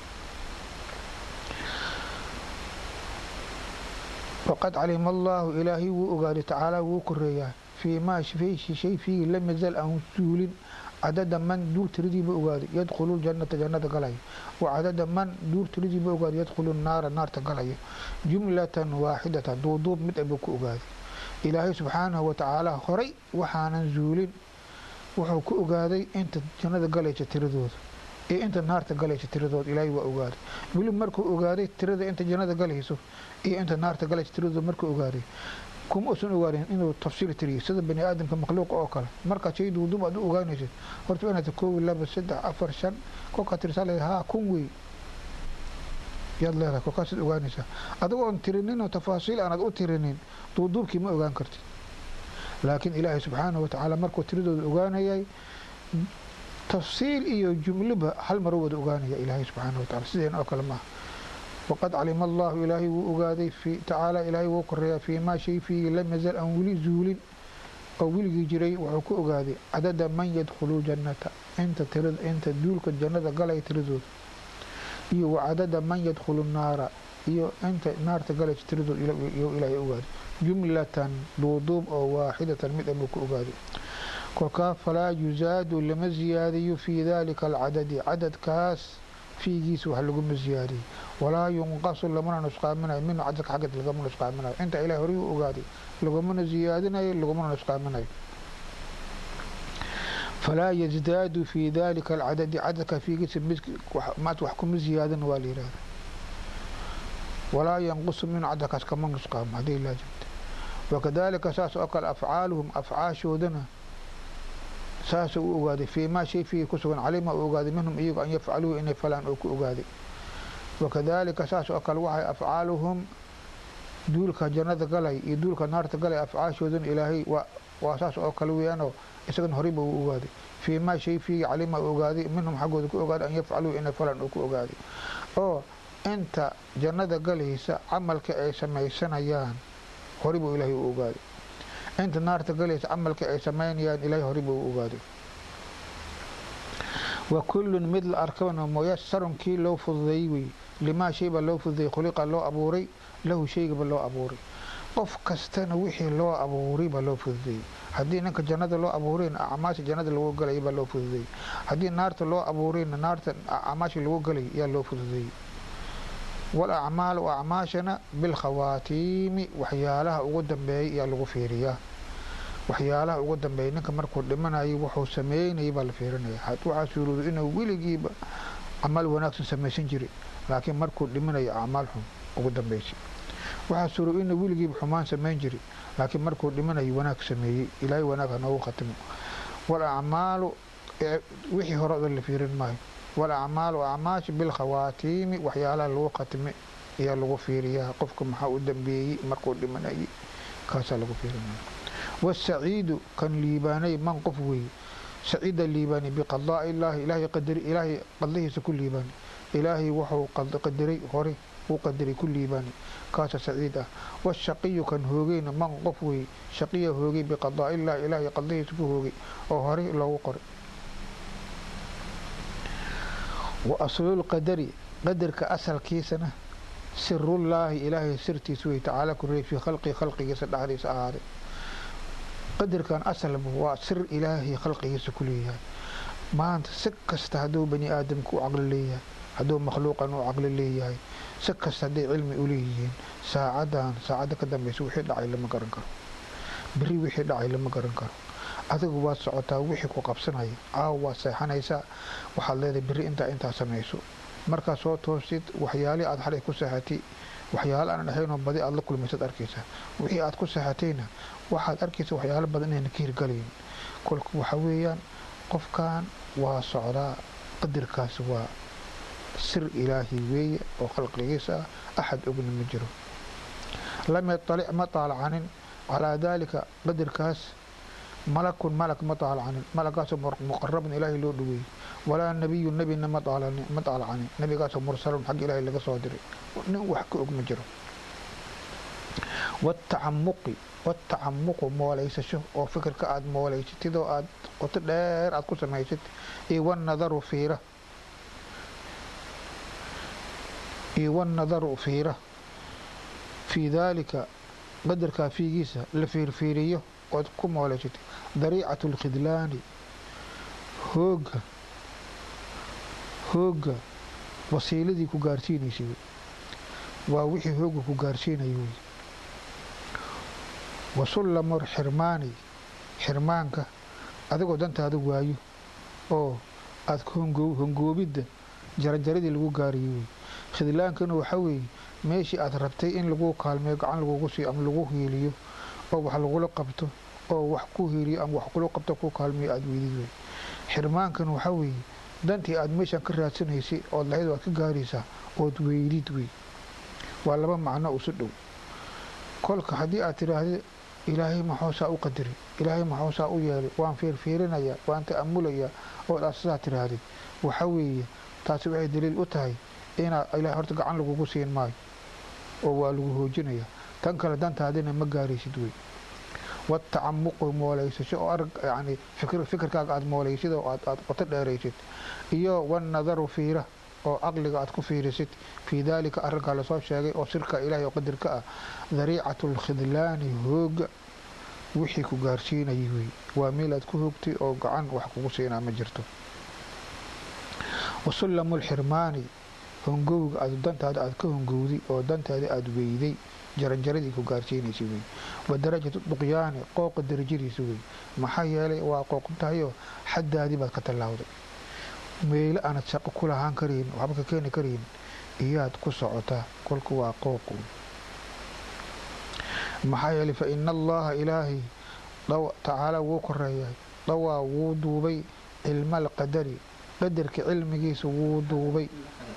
waqad calima allaahu ilaahay wuu ogaaday tacaala wuu koreeyaa fii maa shay fiigi lam yazal aan suulin cadada man duur tiridiiba ogaaday yadkhulu ljannata jannada galaya wa cadada man duur tiridiiba ogaaday yadkhulu naara naarta galaya jumlatan waaxidatan duuduub mid ayba ku ogaaday ilaahay subxaanahu watacaala horay waxaanan zuulin wuxuu ku ogaaday inta jannada galaysa tiradooda iyo inta naarta galaysa tiradooda ilaahay waa ogaaday weli markuu ogaaday tirada inta jannada galayso iyo inta naarta galaysa tiradooda markuu ogaaday kuma usan ogaadeen inuu tafsiil tiriyay sida bani aadamka makhluuqa oo kale markaa shay duuduub aad u ogaanaysid horta inaad 1 2 3 4 5 kolkaa tirsaa leedahay kun wey yaad leedahay kolkaasaad ogaanaysaa adigoo aan tirinin oo tafaasiil aanaad u tirinin duuduubkii ma ogaan kartid laakiin ilaahay subxaanahu watacaala markuu tiradooda ogaanayay tafsiil iyo jumlaba hal mar wada ogaanaya ilaahay subxaanahu watacaala sideena oo kale maaha waqad calima allaahu ilaahay wuu ogaaday tacaala ilaahay wuu koreeyaa fii maa shay fiigi lam yazal aan weli zuulin oo weligii jiray wuxuu ku ogaaday cadada man yadkhulu jannata inta duulka jannada galaya tiradooda iyo wa cadada man yadkhulu naara iyo inta naarta galaysa tiradooda iyo ilaahay ogaaday jumlatan duuduub oo waaxidatan mid abuu ku ogaaday kolkaa falaa yuzaadu lama ziyaadiyo fii dalika alcadadi cadadkaas fiigiisa wax laguma ziyaadiyey walaa yunqasu lamana nusqaaminayo minhu cadadka xaggad lagama nusqaaminayo inta ilahay horay u ogaaday lagamana ziyaadinayo lagamana nusqaaminayo falaa yazdaadu fii dalika alcadadi cadadka fiigiisa maad wax kuma ziyaadin waa la yihahda walaa yanqusu minhu cadadkaas kama nusqaamo hadday laazimta wakadalika saas oo kale afcaaluhum afcaashoodana saasuu u ogaaday fii maa shay fiigi ku sugan calima uu ogaaday minhum iyagu an yafcaluuhu inay falaan oo ku ogaaday wakadalika saas oo kale waxay afcaaluhum duulka jannada galay iyo duulka naarta galay afcaashoodana ilaahay waa saas oo kale weeyaanoo isagana horeyba uu ogaaday fii maa shay fiigi calima uu ogaaday minhum xaggooda ku ogaaday an yafcaluuhu inay falaan oo ku ogaaday oo inta jannada galaysa camalka ay samaysanayaan hori buu ilaahay u ogaaday inta naarta galaysa camalka ay samaynayaan ilaahay hori buu u ogaaday wa kullun mid la arkabana muyassarun kii loo fududeeyey wey limaa shayba loo fududeeyey khuliqa loo abuuray lahu shaygaba loo abuuray qof kastana wixii loo abuuray baa loo fududeeyey haddii ninka jannada loo abuurayna acmaasha jannada lagu galay baa loo fududeeyey haddii naarta loo abuurayna naarta acmaasha lagu galay yaa loo fududeeyey walacmaalu acmaashana bilkhawaatiimi waxyaalaha ugu dambeeyay yaa lagu fiiriyaa waxyaalaha ugu dambeeyay ninka markuu dhimanayo wuxuu sameynayay baa la fiirinaya waxaa suurooday inuu weligiiba camal wanaagsan samaysan jiray laakiin markuu dhiminayo acmaal xun ugu dambeysay waxaa suurooday inuu weligiiba xumaan samayn jiray laakiin markuu dhimanayo wanaag sameeyey ilaahay wanaag ha noogu khatimo walacmaalu wixii hore odan la fiirin maayo walacmaalu acmaash bilkhawaatiimi waxyaalaha lagu khatime ayaa lagu fiiriyaa qofka maxaa u dambeeyey markuu dhimanayay kaasaa lagu fiirinaya والسعيد كان ليباني من قفوي سعيد الليباني بقضاء الله إلهي قدري إلهي قضيه كل ليباني إلهي وحو قدري غري وقدري كل ليباني كاس سعيدة والشقي كان هوغين من قفوي شقي هوغي بقضاء الله إلهي قضيه هوغي وهري لو قري وأصل القدر قدر كأسل كيسنا سر الله إلهي سرتي سوي تعالى كري في خلقي يسد حديث آهاري قدر كان أسلم هو سر إلهي خلقه سكلية ما أنت سكست هدو بني آدم كو عقل ليه هدو مخلوقا وعقل ليه سكست هدي علم أوليين ساعدة كدام يسوي حد عيل لما قرنكر بري وحد عيل لما قرنكر أذق واسعتا وحي كو قبسناي واسيحانيسا وحالي بري انت سميسو مركا سو توسيد وحيالي أد حالي كو ساحتي waxyaalo aan dhahaynoo badi aad la kulmaysad arkaysaa wixii aad ku saxatayna waxaad arkaysa waxyaalo badan inayna ka hirgalayn kolka waxa weeyaan qofkan waa socdaa qadarkaas waa sir ilaahi weeye oo khalqigiisa axad ogna ma jiro lam yattalic ma taalacanin calaa daalika qadarkaas malakun malak ma taalacanin malakaasoo muqarabun ilaahi loo dhaweeyey walaa nabiyun nabina ma taalacanin nabigaasoo mursalun xag ilaahi laga soo diray nin wax ka og ma jiro watacamuqu moolaysasho oo fikirka aad moolaysatid oo aad qoto dheer aad ku samaysad iyo wanadaru fiira fii daalika qadarkaa fiigiisa la fiirfiiriyo ood ku moolaysatid dariicatu lkhidlaani hooga wasiiladii ku gaarsiinaysay waa wixii hooga ku gaarsiinaya wey wasullamu xirmaanka adigoo dantaada waayo oo aad hongoobidda jaranjaradii lagu gaariyo wey khidlaankana waxaa weeye meeshii aad rabtay in lagu kaalmeeyo gacan lagugu siiyo ama lagu hiiliyo oo wax lagula qabto oo wax ku hiiliyo ama wax kula qabto ku kaalmeeyo aad weydid wey xirmaankan waxaa weeye dantii aad meeshan ka raadsanaysay ood lahayd waad ka gaaraysaa ood weydid wey waa laba macno usu dhow kolka haddii aad tidhaahda ilaahay maxoosaa u qadari ilaahay maxoosaa u yeelay waan fiirfiirinayaa waan ta'amulayaa ood aad sidaa tidhaahdid waxaa weeye taasi waxay daliil u tahay inaad ilaahay horta gacan lagugu siin maayo oo waa lagu hoojinayaa tan kale dantaadina ma gaaraysid wey watacamuqu moolaysasho oo arag yani fikirkaaga aad moolaysid oo aad qoto dheeraysid iyo wanadaru fiira oo caqliga aad ku fiirisid fii daalika arrinkaa lasoo sheegay oo sirka ilaahay oo qadarka ah dariicatu lkhidlaani hooga wixii ku gaarsiinayay wey waa meel aad ku hoogtay oo gacan wax kugu siinaa ma jirto wasullamu lxirmaani hongowga aad dantaada aad ka hongowday oo dantaada aad weyday jaranjaradii ku gaarsiinaysa wey wa darajatu duqyaani qooqa darajadiisa wey maxaa yeelay waa qooqtahayoo xaddaadii baad ka tallaawday meelo aanad shaqo ku lahaan karayn waxba ka keeni karayn iyaad ku socotaa kolka waa qooq maxaa yeelay fa ina allaha ilaahay tacaala wuu koreeyay dhawaa wuu duubay cilma alqadari qadarka cilmigiisa wuu duubay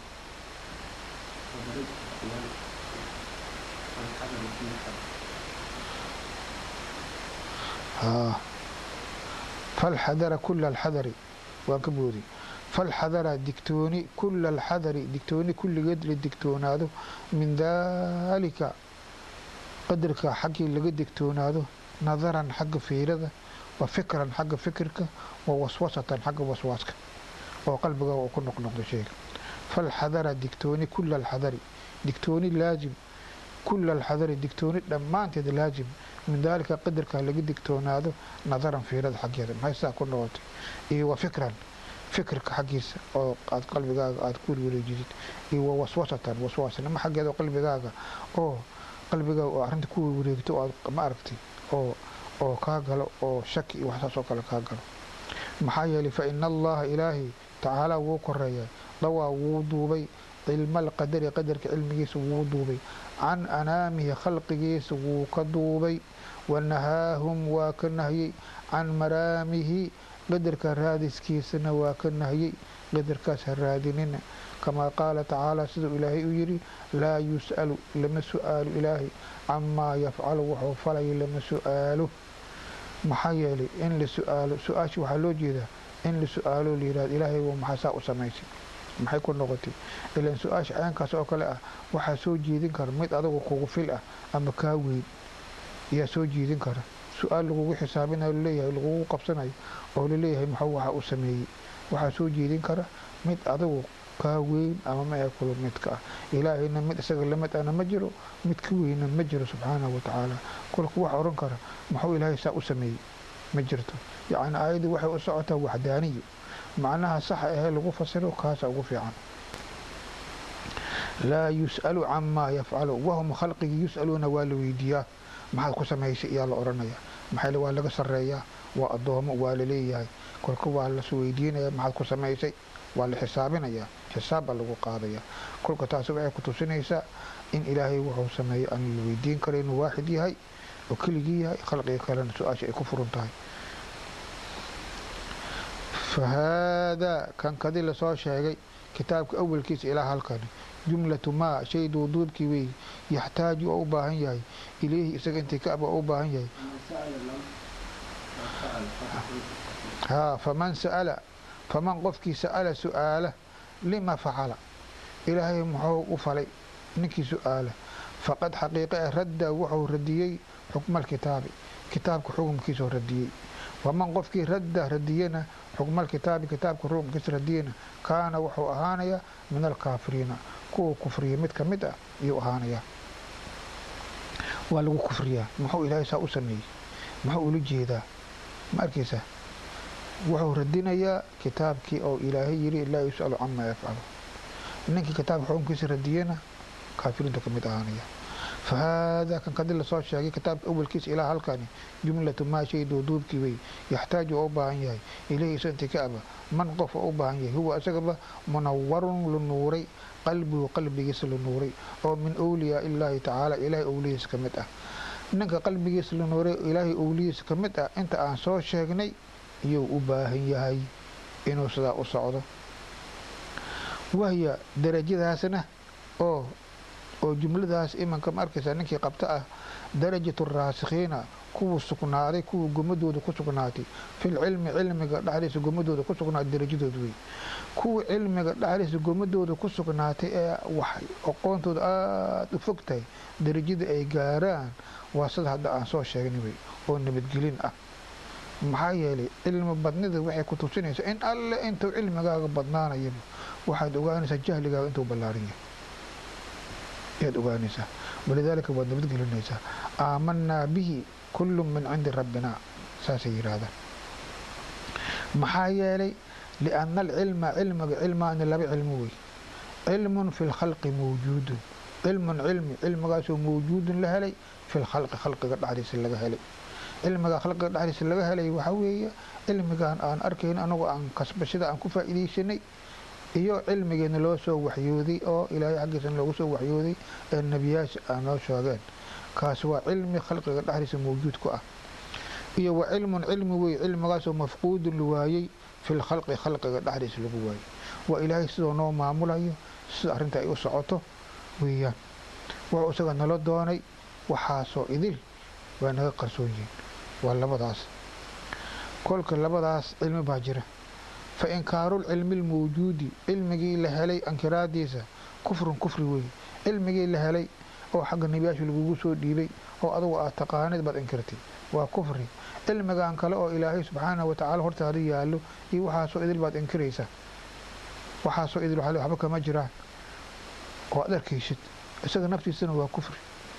فالحذر كل الحذر وكبودي فالحذر دكتوني كل الحذر دكتوني كل قدر الدكتون هذا من ذلك qadarka xaggii laga digtoonaado nadaran xagga fiirada wa fikran xagga fikirka wa waswasatan xagga waswaaska oo qalbiga uu ku noqnoqdo shayga falxadara digtooni kulla alxadari digtooni laazim kulla alxadari digtooni dhammaanteed laazim min daalika qadarka laga digtoonaado nadaran fiirada xaggeeda maxay saa ku noqotay iyo wa fikran fikirka xaggiisa oo aad qalbigaaga aad ku wareejidid iyo wa waswasatan waswaasnimo xaggeeda oo qalbigaaga oo arrinta ku wareegto oo aad ma aragtay oo kaa galo oo shaki iyo waxsaas oo kale kaa galo maxaa yeelay fa ina allaha ilaahi tacaala wuu koreeyaa dhawaa wuu duubay cilma alqadari qadarka cilmigiisa wuu duubay can anaamihi khalqigiisa wuu ka duubay wanahaahum waa ka nahyey can maraamihi qadarka raadiskiisana waa ka nahyey qadarkaas ha raadinina kamaa qaala tacaala siduu ilaahay u yidhi laa yus'alu lama su'aalo ilaahay camaa yafcalu wuxuu falay lama su'aalo maxaa yeelay in la su'aalo su-aasha waxaa loo jeedaa in la su'aalo la yidhahdo ilaahay waa maxaa saa u samaysay maxay ku noqotay ilaan su-aasha caynkaas oo kale ah waxaa soo jeedin kara mid adagu kugu fil ah ama kaa weyn ayaa soo jeedin kara su-aal lagugu xisaabinayo laleeyahay lagugu qabsanayo oo laleeyahay maxuu waxa u sameeyey waxaa soo jeedin kara mid adagu kaa weyn ama ma ee kula midka ah ilaahayna mid isaga lamid ana ma jiro mid ka weyna ma jiro subxaanahu watacaala kolku wax oran kara muxuu ilaahay saa u sameeyey ma jirto yacni aayaddu waxay u socotaa waxdaaniyo macnaha saxa ahee lagu fasiro kaasa ugu fiican laa yus'alu camaa yafcalu wahum khalqigii yus'aluuna waa la weydiiyaa maxaad ku samaysay iyaa la odhanayaa maxaa waa laga sarreeyaa waa addoomo waa la leeyahay kolka waa las weydiinaya maxaad ku samaysay waa la xisaabinayaa xisaabbaa lagu qaadayaa kolka taasi waxay ku tusinaysaa in ilaahay wuxuu sameeyey aan la weydiin karo inuu waaxid yahay oo keligii yahay khalqiga kalena su-aasha ay ku furan tahay fa haadaa kan kadi lasoo sheegay kitaabka awalkiisa ilaa halkani jumlatu maa shay duuduubkii wey yaxtaaju oo u baahan yahay ilayhi isaga intii ka aba oo u baahan yahay faman qofkii sa'ala su'aala lima facala ilaahay muxuu u falay ninkii su'aala faqad xaqiiqa ah radda wuxuu radiyey xukma alkitaabi kitaabka xukumkiisoo radiyey waman qofkii radiyana xukma alkitaabi kitaabka xukumkiisa radiyana kaana wuxuu ahaanayaa min alkaafiriina kuwa kufriya mid ka mid ah ayuu ahaanayaa waa lagu kufriyaa muxuu ilaahay saa u sameeyey muxuu ula jeedaa ma arkaysaa wuxuu radinayaa kitaabkii oo ilaahay yidhi laa yus'alu camaa yafcalu ninkii kitaabka xukunkiisa radiyana kaafiriinta ka mid ahaanaya fa haadaa kan kadi lasoo sheegay kitaabka awalkiisa ilaa halkani jumlatu maa shay duuduubkii wey yaxtaaju oo u baahan yahay ilayhi isa intii ka aba man qof oo u baahan yahay huwa isagaba munawarun la nuuray qalbigu qalbigiisa la nuuray oo min awliyaa illaahi tacaala ilaahay owlihiisa ka mid ah ninka qalbigiisa la nuuray ilaahay owlihiisa ka mid ah inta aan soo sheegnay iyuu u baahan yahay inuu sidaa u socdo wahya darajadaasna oo jumladaas imanka ma arkaysaa ninkii qabta ah darajatu raasikhiina kuwa sugnaaday kuwa gomadooda ku sugnaatay fil cilmi cilmiga dhexdiisa gomadooda ku sugnaatay darajadooda wey kuwa cilmiga dhexdiisa gomadooda ku sugnaatay ee wax aqoontooda aada u fog tahay darajada ay gaaraan waa sida hadda aan soo sheegnay wey oo nabadgelin ah maxaa yeelay cilmi badnida waxay ku tusinaysaa in alle intuu cilmigaaga badnaanayaba waxaad ogaanaysaa jahligaaga intuu ballaaran yahay ayaad ogaanaysaa walidaalika waad nabadgelinaysaa aamanaa bihi kullu min cindi rabbina saasay yidhaahdaan maxaa yeelay lianna alcilma cilmiga cilmaani laba cilmo wey cilmun fi lkhalqi mawjuudun cilmigaasoo mawjuudun la helay fi lkhalqi khalqiga dhexdiisa laga helay cilmiga khalqiga dhexdiisa laga helay waxaa weeye cilmigaan aan arkayn anagu aan kasbashada aan ku faa'iidaysanay iyo cilmigeena loo soo waxyooday oo ilaahay xaggiisana loogu soo waxyooday ee nebiyaasha aan noo sheegeen kaasi waa cilmi khalqiga dhexdiisa mawjuud ku ah iyo wa cilmun cilmi wey cilmigaasoo mafquudun la waayey fi lkhalqi khalqiga dhexdiisa lagu waayey waa ilaahay sidoo noo maamulayo sida arrinta ay u socoto weeyaan wuxuu isaga nala doonay waxaasoo idil waa naga qarsoon yihiin waa labadaas kolka labadaas cilmi baa jira fa inkaarulcilmi lmawjuudi cilmigii la helay ankiraadiisa kufrun kufri wey cilmigii la helay oo xagga nebiyaasha lagugu soo dhiibay oo adugu aad taqaanid baad inkirtay waa kufri. cilmigan kale oo ilaahay subxaanahu watacaala hortaada yaallo iyo waxaasoo idil baad inkiraysaa, waxaasoo idil waxba kama jiraan oo aad arkaysid, isaga naftiisana waa kufri.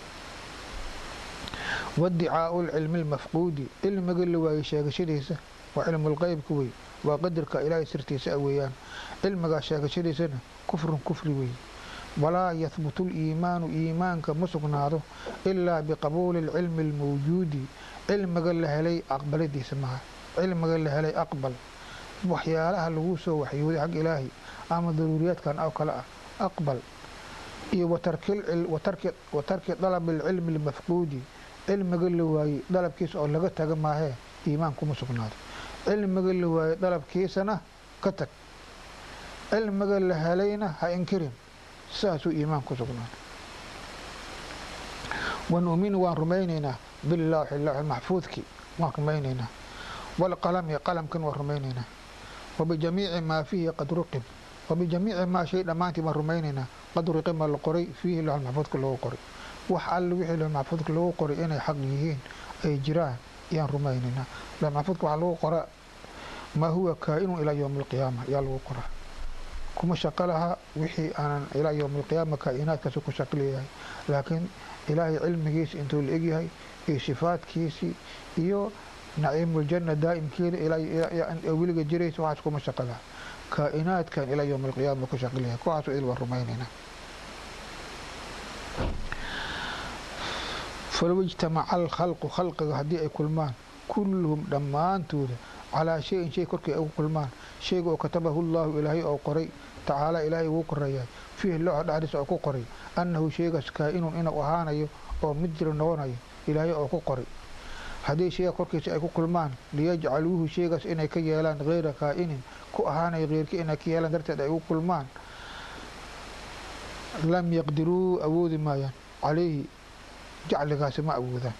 waddicaau lcilmi lmafquudi cilmiga la waayey sheegashadiisa waa cilmulqeybka wey, waa qadarka ilaahay sirtiisa weeyaan. cilmigaa sheegashadiisana kufrun kufri wey. walaa yahbutu liimaanu iimaanka ma sugnaado ilaa biqabuuli lcilmi almawjuudi cilmiga la helay aqbaladiisa maha. cilmiga la helay aqbal waxyaalaha lagu soo waxyooday xag ilaahay ama daruuriyaadkan oo kale ah aqbal, iyo watarki dalabi alcilmi almafquudi cilmiga la waayey dalabkiisa oo laga taga maahee iimaan kuma sugnaado. cilmiga la waayey dalabkiisana ka tag, cilmiga la helayna ha inkirin, saasuu iimaan ku sugnaado. wanu'minu waan rumaynaynaa bilaahi lawxi maxfuudki waan rumaynaynaa, walqalami qalamkan waan rumaynaynaa, wabijamiici maa fiihi qad ruqib, wabijamiici maa shay dhammaantii waan rumaynaynaa qad ruqima la qoray fiihi lawxi maxfuudka lagu qoray. wax alle wixii lawxi maxfuudka lagu qoray inay xaq yihiin ay jiraan ayaan rumaynaynaa. lawxi maxfuudka waxaa lagu qoraa maa huwa kaa'inun ilaa yowmi alqiyaama ayaa lagu qoraa. kuma shaqo laha wixii aanan ilaa yowmi alqiyaama kaa'inaadkaasi ku shaqo leeyahay, laakiin ilaahay cilmigiisa intuu la egyahay iyo sifaadkiisii iyo naciimuljanna daa'imkeeda ilaa weliga jiraysa waxaas kuma shaqo laha. kaa'inaadkan ilaa yowmi alqiyaama ku shaqo leeyahay, kuwaasoo idil waan rumaynaynaa. falow ijtamaca alkhalqu khalqiga haddii ay kulmaan kulluhum dhammaantooda calaa shayin shay korkii ay ku kulmaan, shayga oo katabahu llaahu ilaahay oo qoray tacaala ilaahay wuu qorayaa fiihi looxa dhexdiisa oo ku qoray annahu shaygaas kaa'inun inuu ahaanayo oo mid jira noqonayo ilaahay oo ku qoray. haddii shayga korkiisa ay ku kulmaan liyajcaluuhu shaygaas inay ka yeelaan hayra kaa'inin ku ahaanayo keyrkii inay ka yeelaan darteed ay u kulmaan, lam yaqdiruu awoodi maayaan calayhi jacligaasi ma awoodaan.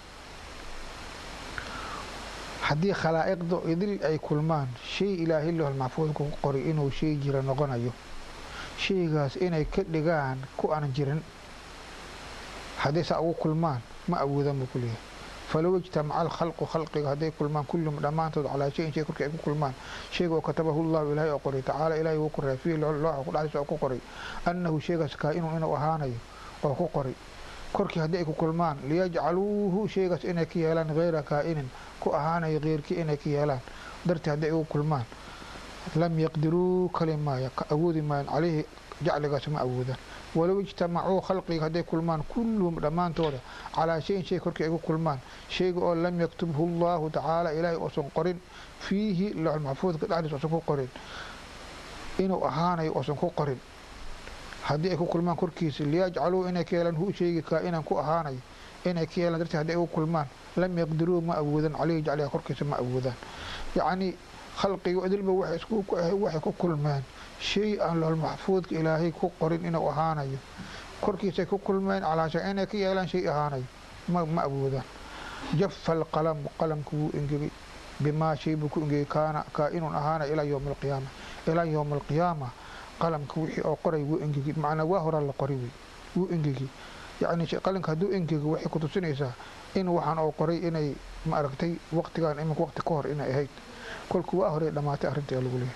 haddii khalaa'iqda idil ay kulmaan shay ilaahay lawxul maxfuudka ku qoray inuu shay jira noqonayo, shaygaas inay ka dhigaan ku aan jirin, hadday saa ugu kulmaan ma awoodaan buu ku leeyahay. falow ijtamaca alkhalqu khalqiga hadday kulmaan kullum dhammaantood calaa shayin shay korkii ay ku kulmaan, shayga oo katabahu llahu ilaahay oo qoray tacaala ilaahay wuu qoray fiihi looxa ku dhexdiisa oo ku qoray annahu shaygaas kaa'inun inuu ahaanayo oo ku qoray korkii haddii ay ku kulmaan liyajcaluuhu shaygaas inay ka yeelaan hayra kaa'inin ku ahaanayo keyrkii inay ka yeelaan dartii haddii ay ugu kulmaan, lam yaqdiruu kali maaya ka awoodi maayan calayhi jacligaas ma awoodaan. walow ijtamacuu khalqiga hadday kulmaan kulluhum dhammaantooda calaa shayin shay korkii ay ku kulmaan, shayga oo lam yaktubhu llaahu tacaala ilaahay oosan qorin fiihi lawxul maxfuudka dhexdiisa oosan ku qorin inuu ahaanayo oosan ku qorin, haddii ay ku kulmaan korkiisa liyajcaluu inay ka yeelaan hu shaygi kaa'inan ku ahaanayo inay ka yeelaan dartii hadday ugu kulmaan, lam yaqdiruu ma awoodaan calayhi jacliga korkiisa ma awoodaan. yacnii khalqiga idilba waxay ku kulmeen shay aan lawxul maxfuudka ilaahay ku qorin inuu ahaanayo, korkiisay ku kulmeen calaasha inay ka yeelaan shay ahaanayo ma awoodaan. jafa alqalamu qalamku wuu engegay bimaa shay buu ku engegay kaana kaa'inun ahaanayo ilaa yowmi alqiyaama. ilaa yowmi alqiyaama qalamka wixii oo qoray wuu engegi, macnaa waa horaa la qoray wey, wuu engegi. yacni qalinka hadduu engego waxay ku tusinaysaa in waxaan oo qoray inay ma aragtay waqtigan iminka waqti ka hor inay ahayd, kolku waa horey dhammaatay arrinta lagu leeyahay.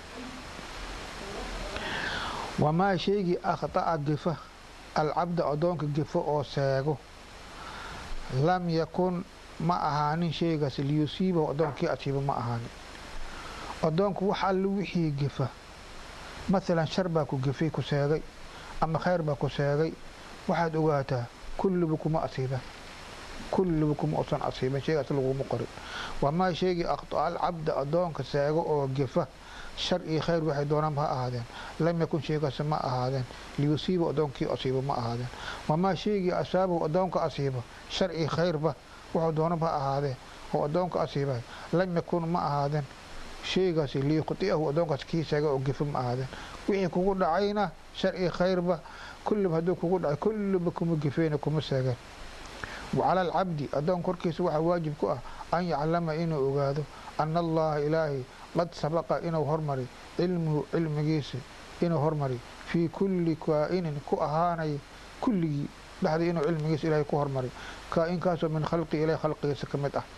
wamaa shaygii akhta'a gefa alcabda addoonka gefo oo seego lam yakun ma ahaanin shaygaas liyusiibahu addoonkii asiibo ma ahaanin. addoonku wax alle wixii gefa, maalan shar baa ku gefay ku seegay ama khayr baa ku seegay, waxaad ogaataa kulliba kuma asiiban, kulliba kuma usan asiiban, shaygaas laguma qorin. wamaa shaygii akhta'a alcabda addoonka seego oo gefa shar iyo khayr waxay doonaanba ha ahaadeen, lam yakun shaygaas ma ahaadeen liyusiiba addoonkii asiibo ma ahaadeen. wamaa shaygii asaabahu addoonka asiiba shar iyo khayrba wuxuu doonaba ha ahaadeen oo addoonka asiibay, lam yakun ma ahaadeen shaygaasi liyukhti'ahu addoonkaas kii seega oo gefa ma ahaadeen. wixii kugu dhacayna shar iyo khayrba kulliba hadduu kugu dhacay kulliba kuma gefeyna kuma seegeen. wacala alcabdi addoon korkiisa waxaa waajib ku ah an yaclama inuu ogaado ana allaha ilaahay qad sabaqa inuu hormari cilmuhu cilmigiisa inuu hormari fii kulli kaa'inin ku ahaanay kulligii dhexdii inuu cilmigiisa ilaahay ku hormaray kaa'inkaasoo min khalqi ilaahay khalqigiisa ka mid ah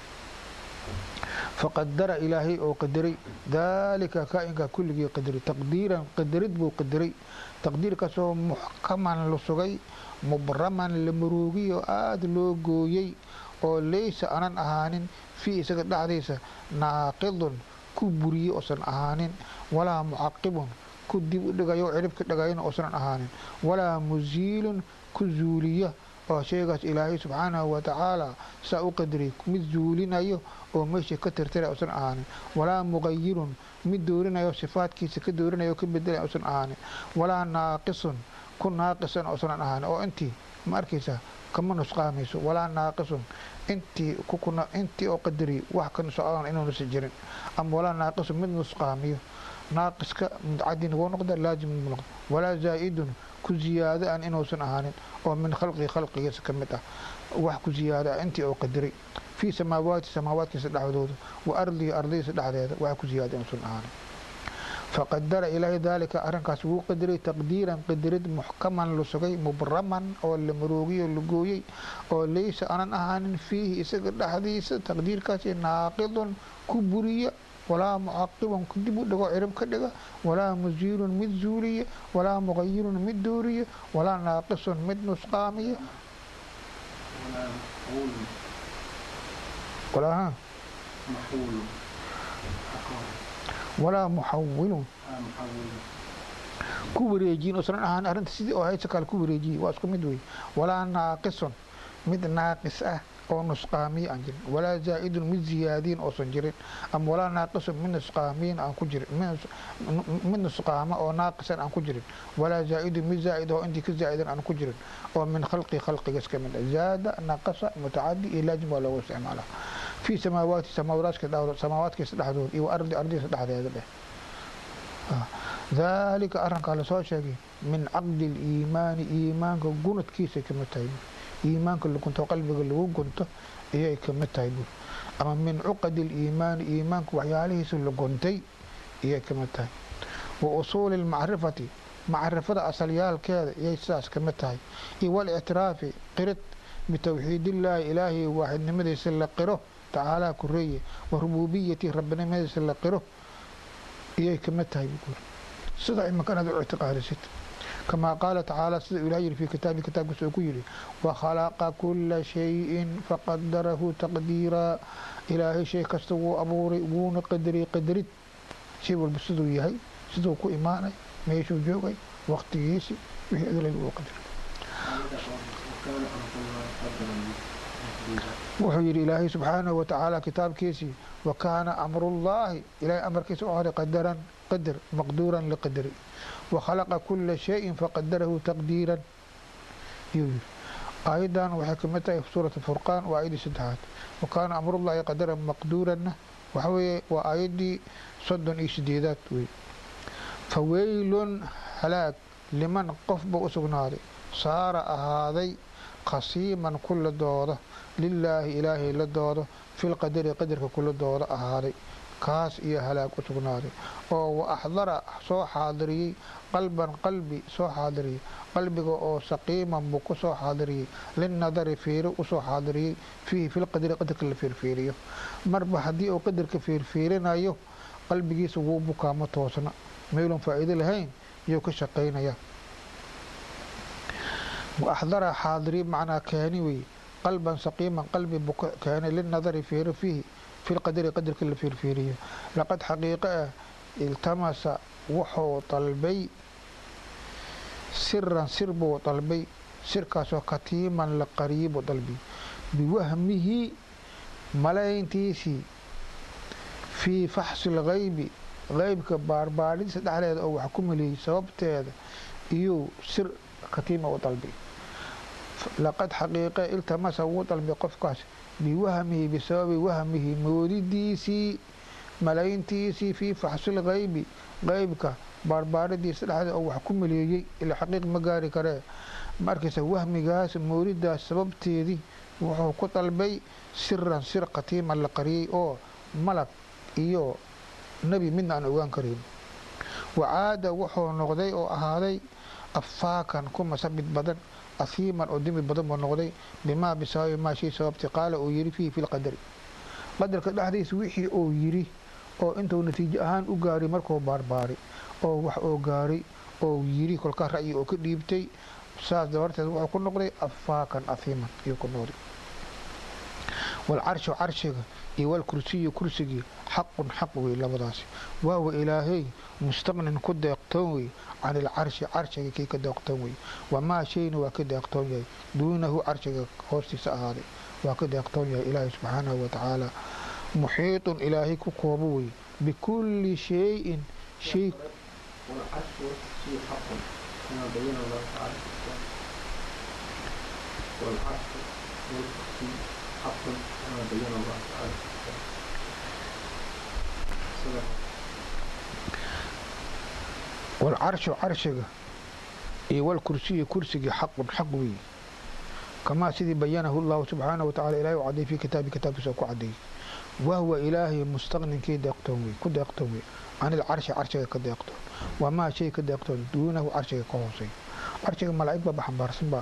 faqadara ilaahay oo qadaray daalika kaa'inkaa kulligii qadaray taqdiiran qadarid buu qadaray taqdiirkaasoo muxkaman la sugay mubraman la maruugiyo aada loo gooyey oo laysa anan ahaanin fii isaga dhexdiisa naaqidun ku buriye oosan ahaanin walaa mucaqibun ku dib u dhigayo cirib ka dhigayana oosan ahaanin walaa muziilun ku zuuliya oo shaygaas ilaahay subxaanahu watacaala saa u qadaray mid zuulinayo oo meesha ka tirtira uusan ahaanin walaa muqayirun mid doorinayo sifaadkiisa ka doorinayo ka bedelay uusan ahaanin walaa naaqisun ku naaqisan uusan ahaanin oo intii ma arkaysaa kama nusqaamayso walaa naaqisun intii oo qadari wax ka nusqaaman inuusa jirin ama walaa naaqisun mid nusqaamiyo naaqiska mutacadin wuu noqda laazim wuu noqda walaa zaa'idun ku ziyaado aan inuusan ahaanin oo min khalqigiisa ka mid ah wax ku ziyaado ah intii oo qadaray fii samaawaadkiisa dhexdooda wa ardihi ardadiisa dhexdeeda wax ku ziyaado inuusan ahaanin faqadara ilaahay daalika arrinkaas wuu qadaray taqdiiran qadarid muxkaman la sugay mubraman oo la maroogiyo la gooyey oo laysa aanan ahaanin fiihi isaga dhexdiisa taqdiirkaasi naaqidun ku buriya walaa mucaqibun ku dib u dhigo cirib ka dhiga walaa muziilun mid zuuliya walaa muqayirun mid dooriya walaa naaqisun mid nusqaamiya walaa muxawilun ku wareejiyin oosan ahaan arrinta sidii oo haysa kale ku wareejiyey waa isku mid wey walaa naaqisun mid naaqis ah oo nusqaamiye aan jirin walaa zaa'idun mid ziyaadiin oosan jirin ama walaa naaqisun mid nusqaamiyin aan ku jirin mid nusqaama oo naaqisan aan ku jirin walaa zaa'idun mid zaa'id oo intii ka zaa'idan aan ku jirin oo min khalqigiis ka mid ah zaada naqasa mutacadi iyo laazim waa loogu isticmaalaa fii samaawaadkiisa dhexdooda iyo ardiisa dhexdeeda dheh daalika arrinkaa lasoo sheegay min caqdi liimaani iimaanka gunadkiisa kamid tahay iimaanka la gunto qalbiga lagu gunto ayay kamid tahay buur ama min cuqadi liimaani iimaanka waxyaalihiisa la guntay ayay kamid tahay wa usuuli lmacrifati macrifada asalyaalkeeda ayay sidaas kamid tahay iyo walictiraafi qirid bitawxiidillaahi ilaahay waaxidnimadiisa la qiro tacaalaa koreeye wa rububiyati rabbinimadiisa la qiro ayay kamid tahay buur sida imanka inaad u ictiqaadisid كما قال تعالى سيد إلهي في كتاب سوكيري وخلق كل شيء فقدره تقديرا إلهي شيء كستو أبوري وون قدرت شيء والبسدو يهي سيدو كو إيماني ميشو جوغي وقت يسي وهي أدري وقدر وحير إلهي سبحانه وتعالى كتاب كيسي وكان أمر الله إلهي أمر كيسي قدرا قدر مقدورا لقدري وخلق كل شيء فقدره تقديرا أيضا وحكمته في سورة الفرقان وآيدي سدحات وكان أمر الله قدرا مقدورا وحوي وآيدي صد إشديدات فويل هلاك لمن قفب أسقناري صار هذا قسيما كل دورة لله إلهي للدورة في القدر قدرك كل دورة هذا kaas iyo halaag u sugnaaday oo wa axdara soo xaadiriyey qalban qalbi soo xaadiriyey qalbiga oo saqiiman buu ku soo xaadiriyey linnadari fiiro usoo xaadiriyey fiihi filqadri qadarka la fiirfiiriyo marba haddii uu qadarka fiirfiirinayo qalbigiisa wuu bukaa ma toosna meelun faa'iido lahayn iyuu ka shaqaynaya wa axdara xaadiri macnaa keeni wey qalban saqiiman qalbi buu keenay linnadari fiiro fiihi في القدر قدرك اللي في الفيرية لقد حقيقة التمس وحو طلبي سرا سربو طلبي سركاسو كتيما لقريب طلبي بوهمه ملايين تيسي في فحص الغيب غيبك باربارين سدحليد او حكم لي سببت هذا ايو سر كتيما وطلبي لقد حقيقة التمس وطلبي قفكاس بوهمه بسبب وهمه موريديسي ملاينتيسي في فحص الغيب غيبك باربارديس هذا او حكم لي الى حقيق مغاري كره markaysa wahmigaas mooridaas sababteedii wuxuu ku dalbay sirran sir qatiima la qariyay oo malak iyo nabi midna aan ogaan karin wacaada wuxuu noqday oo ahaaday afaakan kuma sabid badan asiiman oo demi badan buu noqday bimaa bisababi maa shay sababti qaala uu yidhi fiihi fi lqadari qadarka dhexdiisa wixii uu yidhi oo intuu natiijo ahaan u gaaray markuu baarbaaray oo wax oo gaaray oo yidhi kolkaa ra'yi oo ka dhiibtay saas dabarteed wuxuu ku noqday afaakan asiiman ayuu ku noqday والعرش عرشك والكرسي كرسي حق وي لبداسي وهو إلهي مستغن كد يقتوي عن العرش عرشك كي كد يقتوي وما شيء وكد يقتوي دونه عرشك خوستي سأهادي وكد يقتوي إلهي سبحانه وتعالى محيط إلهي كقوبوي بكل شيء والعرش والكرسي حق كما بين الله تعالى والعرش والكرسي حق كما بين الله تعالى والعرش عرشك والكرسي كرسي حق وي كما سيدي بينه الله سبحانه وتعالى إلهي وعدي في كتاب سوكو عدي وهو إلهي مستغن كيد يقتوي عن العرش عرشك كد يقتوي وما شيء كد يقتوي دونه عرشك قوسي عرشك ملائكة بحنبار سنبا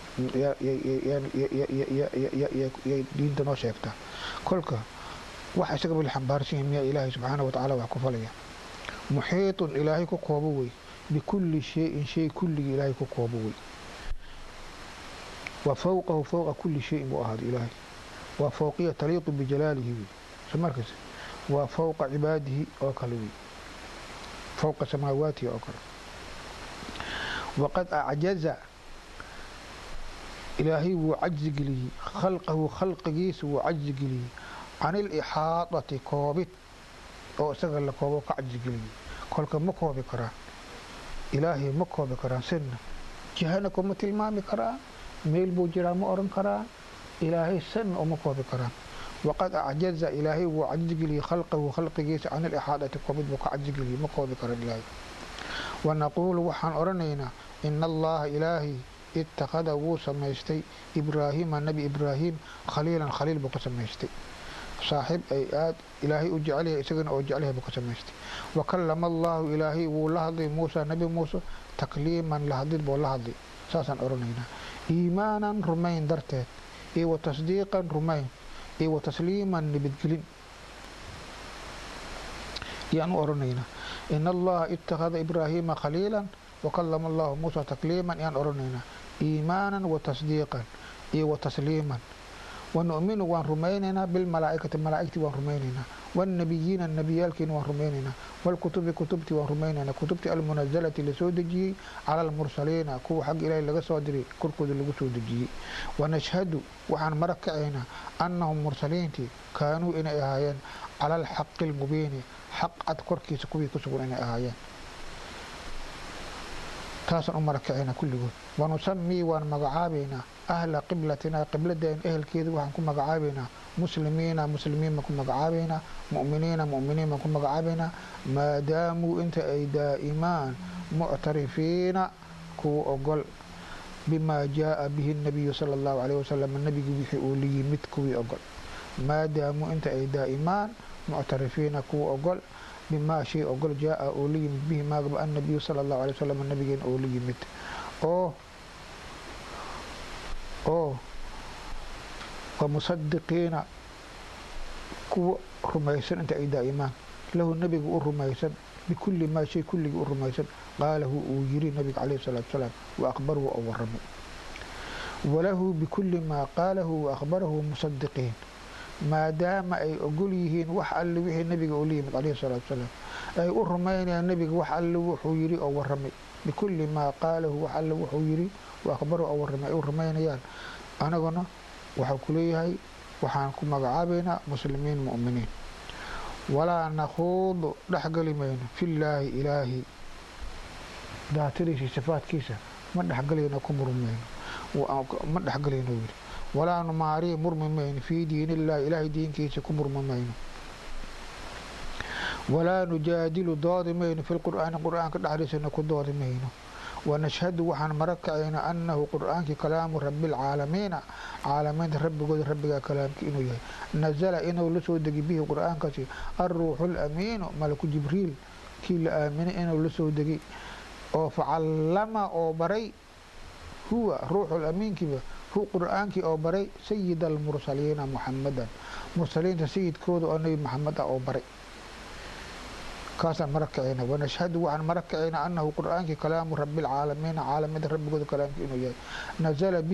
يا diinta noo sheegta kolka waxa isaga bil xambaarsan yahay ilaahay subhanahu wa ta'ala wax ku falaya muhiitun ilaahay ku koobo way bikulli shay kulli ilaahay ku koobo way wa fawqa kulli shay mu ahad ilaahay wa fawqiya taliqu bi jalalihi samarkas wa fawqa ibadihi oo kale way fawqa samawati oo kale وقد أعجز إلهي وعجز لي خلق جيس وعجز لي عن الإحاطة كوبت أو سجل كوبو كعجز لي كلك مكو بكرا إلهي مكو بكرا سن جهنكم مثل ما بكرا ميل بوجرا مؤرن كرا إلهي سن ومكو بكرا وقد أعجز إلهي وعجز لي خلق جيس عن الإحاطة كوبت وكعجز لي مكو بكرا إلهي ونقول وحن أرنينا إن الله إلهي اتخذ وسميستي إبراهيم النبي إبراهيم خليل بقسميستي صاحب أيات إلهي أجعله إسجن أجعله بقسميستي وكلم الله إلهي ولهضي موسى نبي موسى تكليما لهضي بولهضي ساسا أرنينا إيمانا رمين درتت وتصديقا رمين وتسليما نبتقلين يعني أرنينا إن الله اتخذ إبراهيم خليلا وكلم الله موسى تكليما يعني أرنينا إيمانا وتصديقا وتسليما ونؤمن وان رميننا بالملائكة الملائكة وان رميننا والنبيين النبيالكين وان رميننا والكتب كتبتي وان رميننا كتبتي المنزلة لسودجي على المرسلين كو حق إلهي لغا سودري كركود لغا سودجي ونشهد وحن مركعنا أنهم مرسلينتي كانوا إن إهايان على الحق المبين حق أذكركي سكوي كسبون إن إهايان تاسن مركعنا كله ونسمي وان مغعابنا أهل قبلتنا قبلتنا أهل كيد وحن كن مغعابنا مسلمين مكن مغعابنا مؤمنين مكن مغعابنا ما داموا انت أي دائمان معترفين كو أقل بما جاء به النبي صلى الله عليه وسلم النبي بيحي أولي متكوي أقل ما داموا انت أي دائمان معترفين كو أقل بما شيء أقول جاء أولي به ما قبل النبي صلى الله عليه وسلم النبي أولي مت ومصدقين كو رميسن أنت أي دائما له النبي رميسن بكل ما شيء كل رميسن قاله ويري النبي عليه الصلاة والسلام وأخبره أو رمي وله بكل ما قاله وأخبره مصدقين ما دام أي أقوليهن وحال وحي النبي أوليه عليه الصلاة والسلام أي أرمين يا النبي وحال وحيري أو الرمي بكل ما قاله وحال وحيري وأخبره أو الرمي أرمين يا أنا قلنا وحكوليه وحانكم مقعابنا مسلمين مؤمنين ولا نخوض لحق لمين في الله إلهي داتري صفات كيسة من لحق لنا كمرمين ومن لحق لنا ولا نماري مرممين في دين الله إلهي دين كيس كمرممين ولا نجادل ضادمين في القرآن كدحرسنا كضادمين ونشهد وحن مركعين أنه قرآن كلام رب العالمين عالمين رب قد رب كلام إنه نزل إنه لسود به قرآن كسي الروح الأمين ملك جبريل كي الآمن إنه لسود أو فعلم أو بري huwa ruuxul amiinkiiba hu qur'aankii oo baray sayid almursaliina muxamadan mursaliinta sayidkooda oo nebi maxamed ah oo baray kaasaan mara kacayna wanashhadu waxaan mara kacayna annahu qur'aankii kalaamu rabbilcaalamiina caalamada rabbigooda kalaamkii inuu yahay nazala